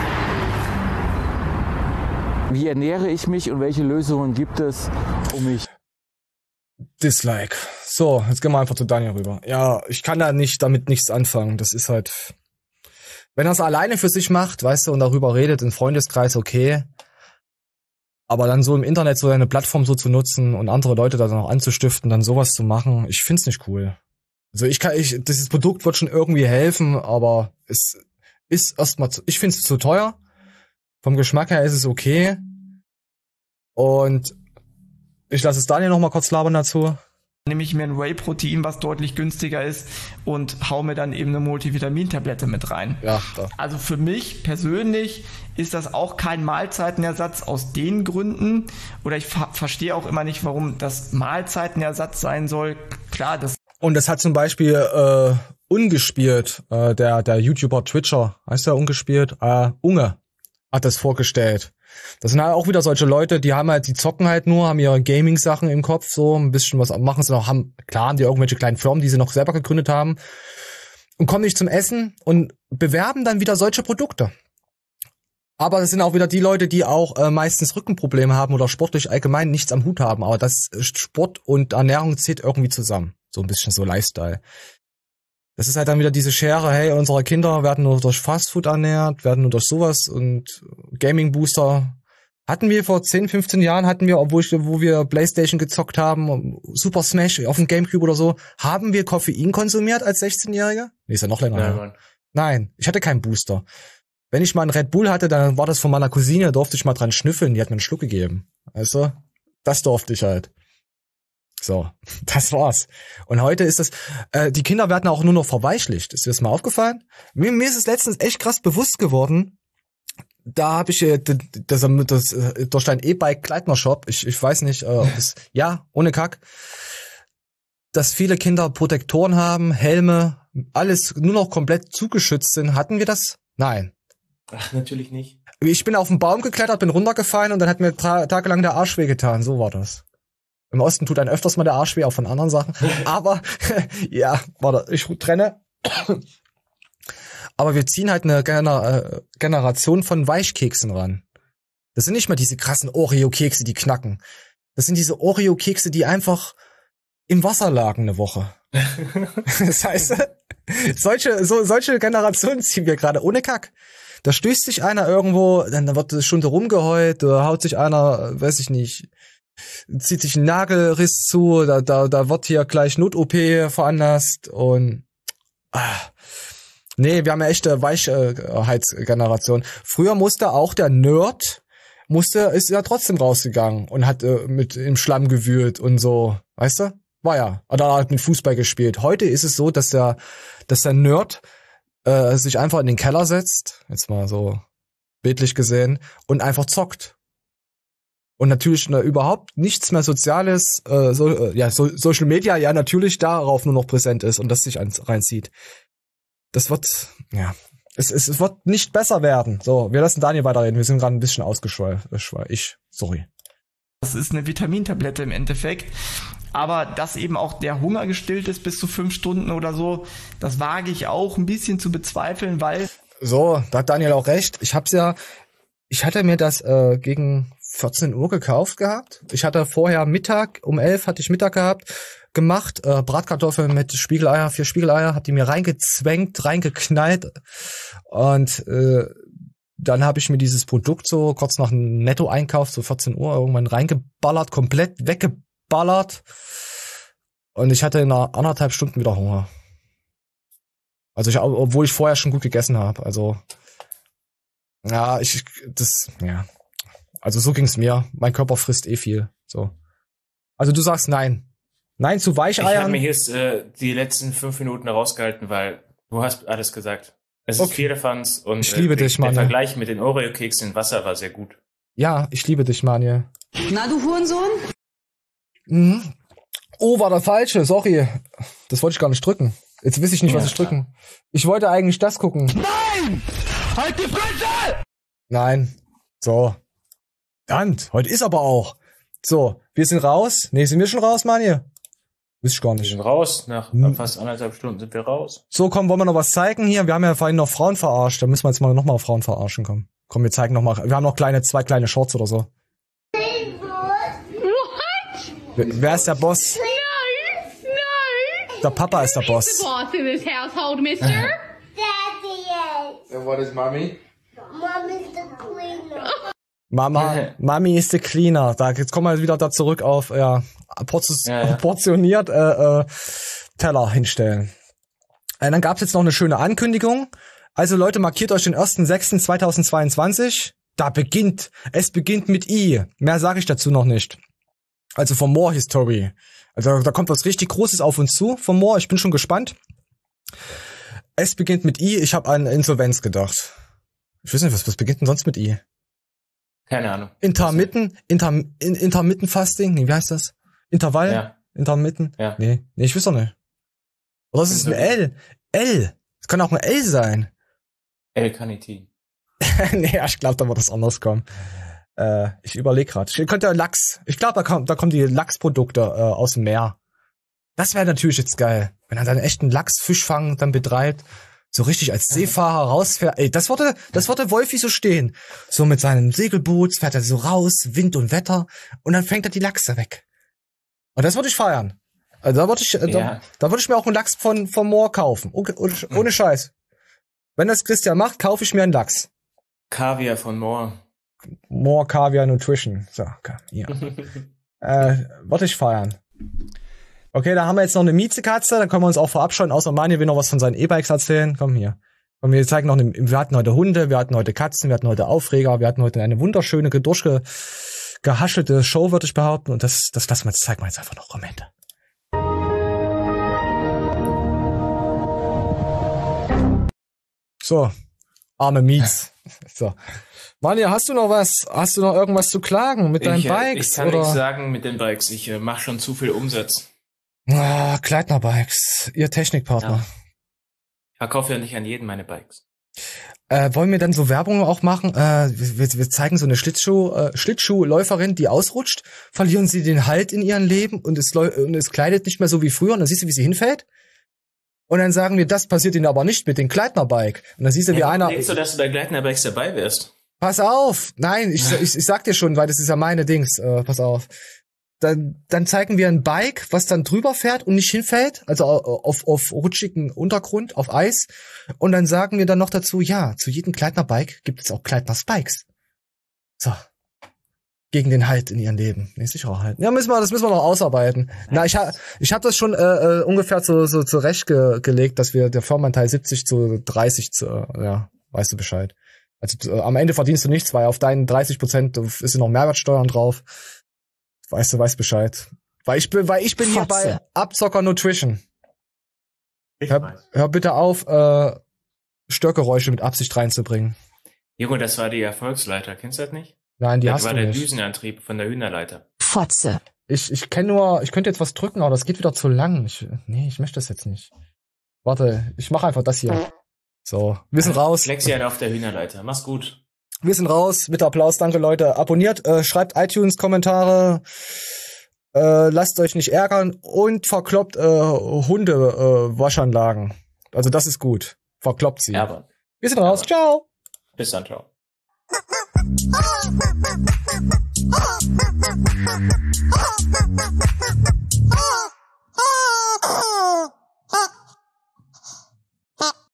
wie ernähre ich mich und welche Lösungen gibt es, um mich... Dislike. So, jetzt gehen wir einfach zu Daniel rüber. Ja, ich kann damit nichts anfangen. Das ist halt... Wenn er es alleine für sich macht, weißt du, und darüber redet, im Freundeskreis, okay. Aber dann so im Internet so eine Plattform so zu nutzen und andere Leute da noch anzustiften, dann sowas zu machen, ich find's nicht cool. Also dieses Produkt wird schon irgendwie helfen, aber es ist erstmal, ich find's zu teuer. Vom Geschmack her ist es okay. Und ich lasse es Daniel noch mal kurz labern dazu. Nehme ich mir ein Whey-Protein, was deutlich günstiger ist, und hau mir dann eben eine Multivitamintablette mit rein. Ja, da. Also für mich persönlich ist das auch kein Mahlzeitenersatz aus den Gründen. Oder ich verstehe auch immer nicht, warum das Mahlzeitenersatz sein soll. Klar, das... Und das hat zum Beispiel Ungespielt, der YouTuber Twitcher, heißt der Ungespielt? Unge hat das vorgestellt. Das sind halt auch wieder solche Leute, die zocken halt nur, haben ihre Gaming-Sachen im Kopf, so ein bisschen was machen sie noch, haben die irgendwelche kleinen Firmen, die sie noch selber gegründet haben und kommen nicht zum Essen und bewerben dann wieder solche Produkte. Aber das sind auch wieder die Leute, die auch meistens Rückenprobleme haben oder sportlich allgemein nichts am Hut haben, aber das Sport und Ernährung zählt irgendwie zusammen. So ein bisschen so Lifestyle. Das ist halt dann wieder diese Schere, hey, unsere Kinder werden nur durch Fastfood ernährt, werden nur durch sowas und Gaming-Booster. Hatten wir vor 10, 15 Jahren, wo wir Playstation gezockt haben, Super Smash auf dem Gamecube oder so, haben wir Koffein konsumiert als 16-Jähriger? Nee, ist ja noch länger. Nein, Mann. Nein, ich hatte keinen Booster. Wenn ich mal einen Red Bull hatte, dann war das von meiner Cousine, da durfte ich mal dran schnüffeln, die hat mir einen Schluck gegeben. Also, das durfte ich halt. So, das war's. Und heute ist das, die Kinder werden auch nur noch verweichlicht. Ist dir das mal aufgefallen? Mir ist es letztens echt krass bewusst geworden. Da habe ich das durch dein E-Bike Kleidner Shop, ich weiß nicht, ob es, ja, ohne Kack, dass viele Kinder Protektoren haben, Helme, alles nur noch komplett zugeschützt sind. Hatten wir das? Nein. Ach, natürlich nicht. Ich bin auf den Baum geklettert, bin runtergefallen und dann hat mir tagelang der Arsch wehgetan. So war das. Im Osten tut einem öfters mal der Arsch weh, auch von anderen Sachen. Aber, ja, warte, ich trenne. Aber wir ziehen halt eine Generation von Weichkeksen ran. Das sind nicht mehr diese krassen Oreo-Kekse, die knacken. Das sind diese Oreo-Kekse, die einfach im Wasser lagen eine Woche. Das heißt, solche Generationen ziehen wir gerade, ohne Kack. Da stößt sich einer irgendwo, dann wird eine Stunde rumgeheult, da haut sich einer, weiß ich nicht, zieht sich ein Nagelriss zu, da wird hier gleich Not-OP veranlasst und nee, wir haben ja echte Weichheitsgeneration. Früher musste auch der Nerd, ist ja trotzdem rausgegangen und hat mit im Schlamm gewühlt und so, weißt du? War ja. Oder hat mit Fußball gespielt. Heute ist es so, dass der Nerd sich einfach in den Keller setzt, jetzt mal so bildlich gesehen, und einfach zockt. Und natürlich überhaupt nichts mehr Soziales, Social Media ja natürlich darauf nur noch präsent ist und das sich reinzieht. Das wird, ja, es wird nicht besser werden. So, wir lassen Daniel weiterreden, wir sind gerade ein bisschen ausgeschweift. Sorry. Das ist eine Vitamintablette im Endeffekt. Aber dass eben auch der Hunger gestillt ist bis zu 5 Stunden oder so, das wage ich auch ein bisschen zu bezweifeln, weil... So, da hat Daniel auch recht. Ich hatte mir das gegen 14 Uhr gekauft gehabt. Ich hatte vorher Mittag, um 11 hatte ich Mittag gemacht, Bratkartoffeln mit Spiegeleier, 4 Spiegeleier, hab die mir reingeknallt und dann habe ich mir dieses Produkt so kurz nach einem Netto-Einkauf, so 14 Uhr, irgendwann reingeballert, komplett weggeballert und ich hatte in 1,5 Stunden wieder Hunger. Also obwohl ich vorher schon gut gegessen habe, also ja, also so ging's mir. Mein Körper frisst viel. So. Also du sagst nein. Nein zu Weicheiern. Ich habe mir jetzt die letzten 5 Minuten rausgehalten, weil du hast alles gesagt. Es ist Firlefanz und ich liebe dich, Mann. Der Vergleich mit den Oreo-Keksen in Wasser war sehr gut. Ja, ich liebe dich, Manuel. Na, du Hurensohn? Mhm. Oh, war der falsche, sorry. Das wollte ich gar nicht drücken. Jetzt weiß ich nicht, was ich drücken. Ich wollte eigentlich das gucken. Nein! Halt die Fresse! Nein. So. Verdammt, heute ist aber auch. So, wir sind raus. Nee, sind wir schon raus, Manuel? Weiß ich gar nicht. Wir sind raus. Nach fast 1,5 Stunden sind wir raus. So, komm, wollen wir noch was zeigen hier? Wir haben ja vorhin noch Frauen verarscht. Da müssen wir jetzt mal nochmal auf Frauen verarschen kommen. Komm, wir zeigen noch mal. Wir haben noch zwei kleine Shorts oder so. Wer ist der Boss? Der Papa ist der Boss. The boss in this household, mister. Daddy is. And what is mommy? Mommy's the cleaner. Mami ist the cleaner. Jetzt kommen wir wieder da zurück auf, portioniert Teller hinstellen. Dann gab's jetzt noch eine schöne Ankündigung. Also Leute, markiert euch den 1.6.2022. Es beginnt mit I. Mehr sage ich dazu noch nicht. Also von More History. Also da kommt was richtig Großes auf uns zu von More. Ich bin schon gespannt. Es beginnt mit I. Ich habe an Insolvenz gedacht. Ich weiß nicht, was beginnt denn sonst mit I? Keine Ahnung. Intermittent Fasting? Nee, wie heißt das? Intervall? Ja. Intermittent? Ja. Nee, ich weiß doch nicht. Oder ist es ein L? L. Es kann auch ein L sein. L-Carnitin. Nee, ich glaube, da wird das anders kommen. Ich überlege gerade. Könnte Lachs. Ich glaube, da kommen die Lachsprodukte aus dem Meer. Das wäre natürlich jetzt geil. Wenn er seinen echten Lachsfischfang dann betreibt, so richtig als Seefahrer rausfährt. Ey, das würde Wolfi so stehen. So mit seinem Segelboot fährt er so raus, Wind und Wetter, und dann fängt er die Lachse weg. Und das würde ich feiern. Also da würde ich mir auch einen Lachs von More kaufen. Ohne Scheiß. Wenn das Christian macht, kaufe ich mir einen Lachs. Kaviar von More. More Kaviar Nutrition. So, ja. Würde ich feiern. Okay, da haben wir jetzt noch eine Miezekatze, dann können wir uns auch verabscheuen, außer Mani will noch was von seinen E-Bikes erzählen. Komm hier. Und wir zeigen noch, wir hatten heute Hunde, wir hatten heute Katzen, wir hatten heute Aufreger, wir hatten heute eine wunderschöne, durchgehaschelte Show, würde ich behaupten. Und das lassen wir jetzt, zeigen wir jetzt einfach noch am Ende. So, arme Miez. So. Manja, hast du noch was? Hast du noch irgendwas zu klagen mit deinen Bikes? Ich kann nichts sagen mit den Bikes. Ich mache schon zu viel Umsatz. Kleidner Bikes, ihr Technikpartner. Ja. Ich verkaufe ja nicht an jeden meine Bikes. Wollen wir dann so Werbung auch machen? Wir zeigen so eine Schlittschuhläuferin, die ausrutscht, verlieren sie den Halt in ihrem Leben und es kleidet nicht mehr so wie früher und dann siehst du, wie sie hinfällt. Und dann sagen wir, das passiert ihnen aber nicht mit dem Gleitner-Bike. Und dann siehst du, wie einer... Denkst du, dass du bei Gleitner-Bikes dabei wärst? Pass auf! Nein, ich sag dir schon, weil das ist ja meine Dings. Pass auf. Dann zeigen wir ein Bike, was dann drüber fährt und nicht hinfällt, also auf rutschigen Untergrund, auf Eis. Und dann sagen wir dann noch dazu, ja, zu jedem Gleitner-Bike gibt es auch Gleitner-Spikes. So. Gegen den Halt in ihrem Leben. Nee, sicher halt. Ja, das müssen wir noch ausarbeiten. Na, ich hab das schon ungefähr so zurechtgelegt, dass wir der Firmenanteil 70-30 weißt du Bescheid. Also am Ende verdienst du nichts, weil auf deinen 30% ist noch Mehrwertsteuern drauf. Weißt du Bescheid. Weil ich bin hier bei Abzocker Nutrition. Hör bitte auf, Störgeräusche mit Absicht reinzubringen. Junge, das war die Erfolgsleiter. Kennst du das nicht? Nein, die hast du nicht. Das war der Düsenantrieb von der Hühnerleiter. Fotze. Ich könnte jetzt was drücken, aber das geht wieder zu lang. Ich möchte das jetzt nicht. Warte, ich mache einfach das hier. So, wir sind raus. Flexian auf der Hühnerleiter. Mach's gut. Wir sind raus. Mit Applaus, danke Leute. Abonniert, schreibt iTunes-Kommentare, lasst euch nicht ärgern und verkloppt Hunde-Waschanlagen. Also das ist gut. Verkloppt sie. Aber. Wir sind raus. Ciao. Bis dann, ciao. Oh,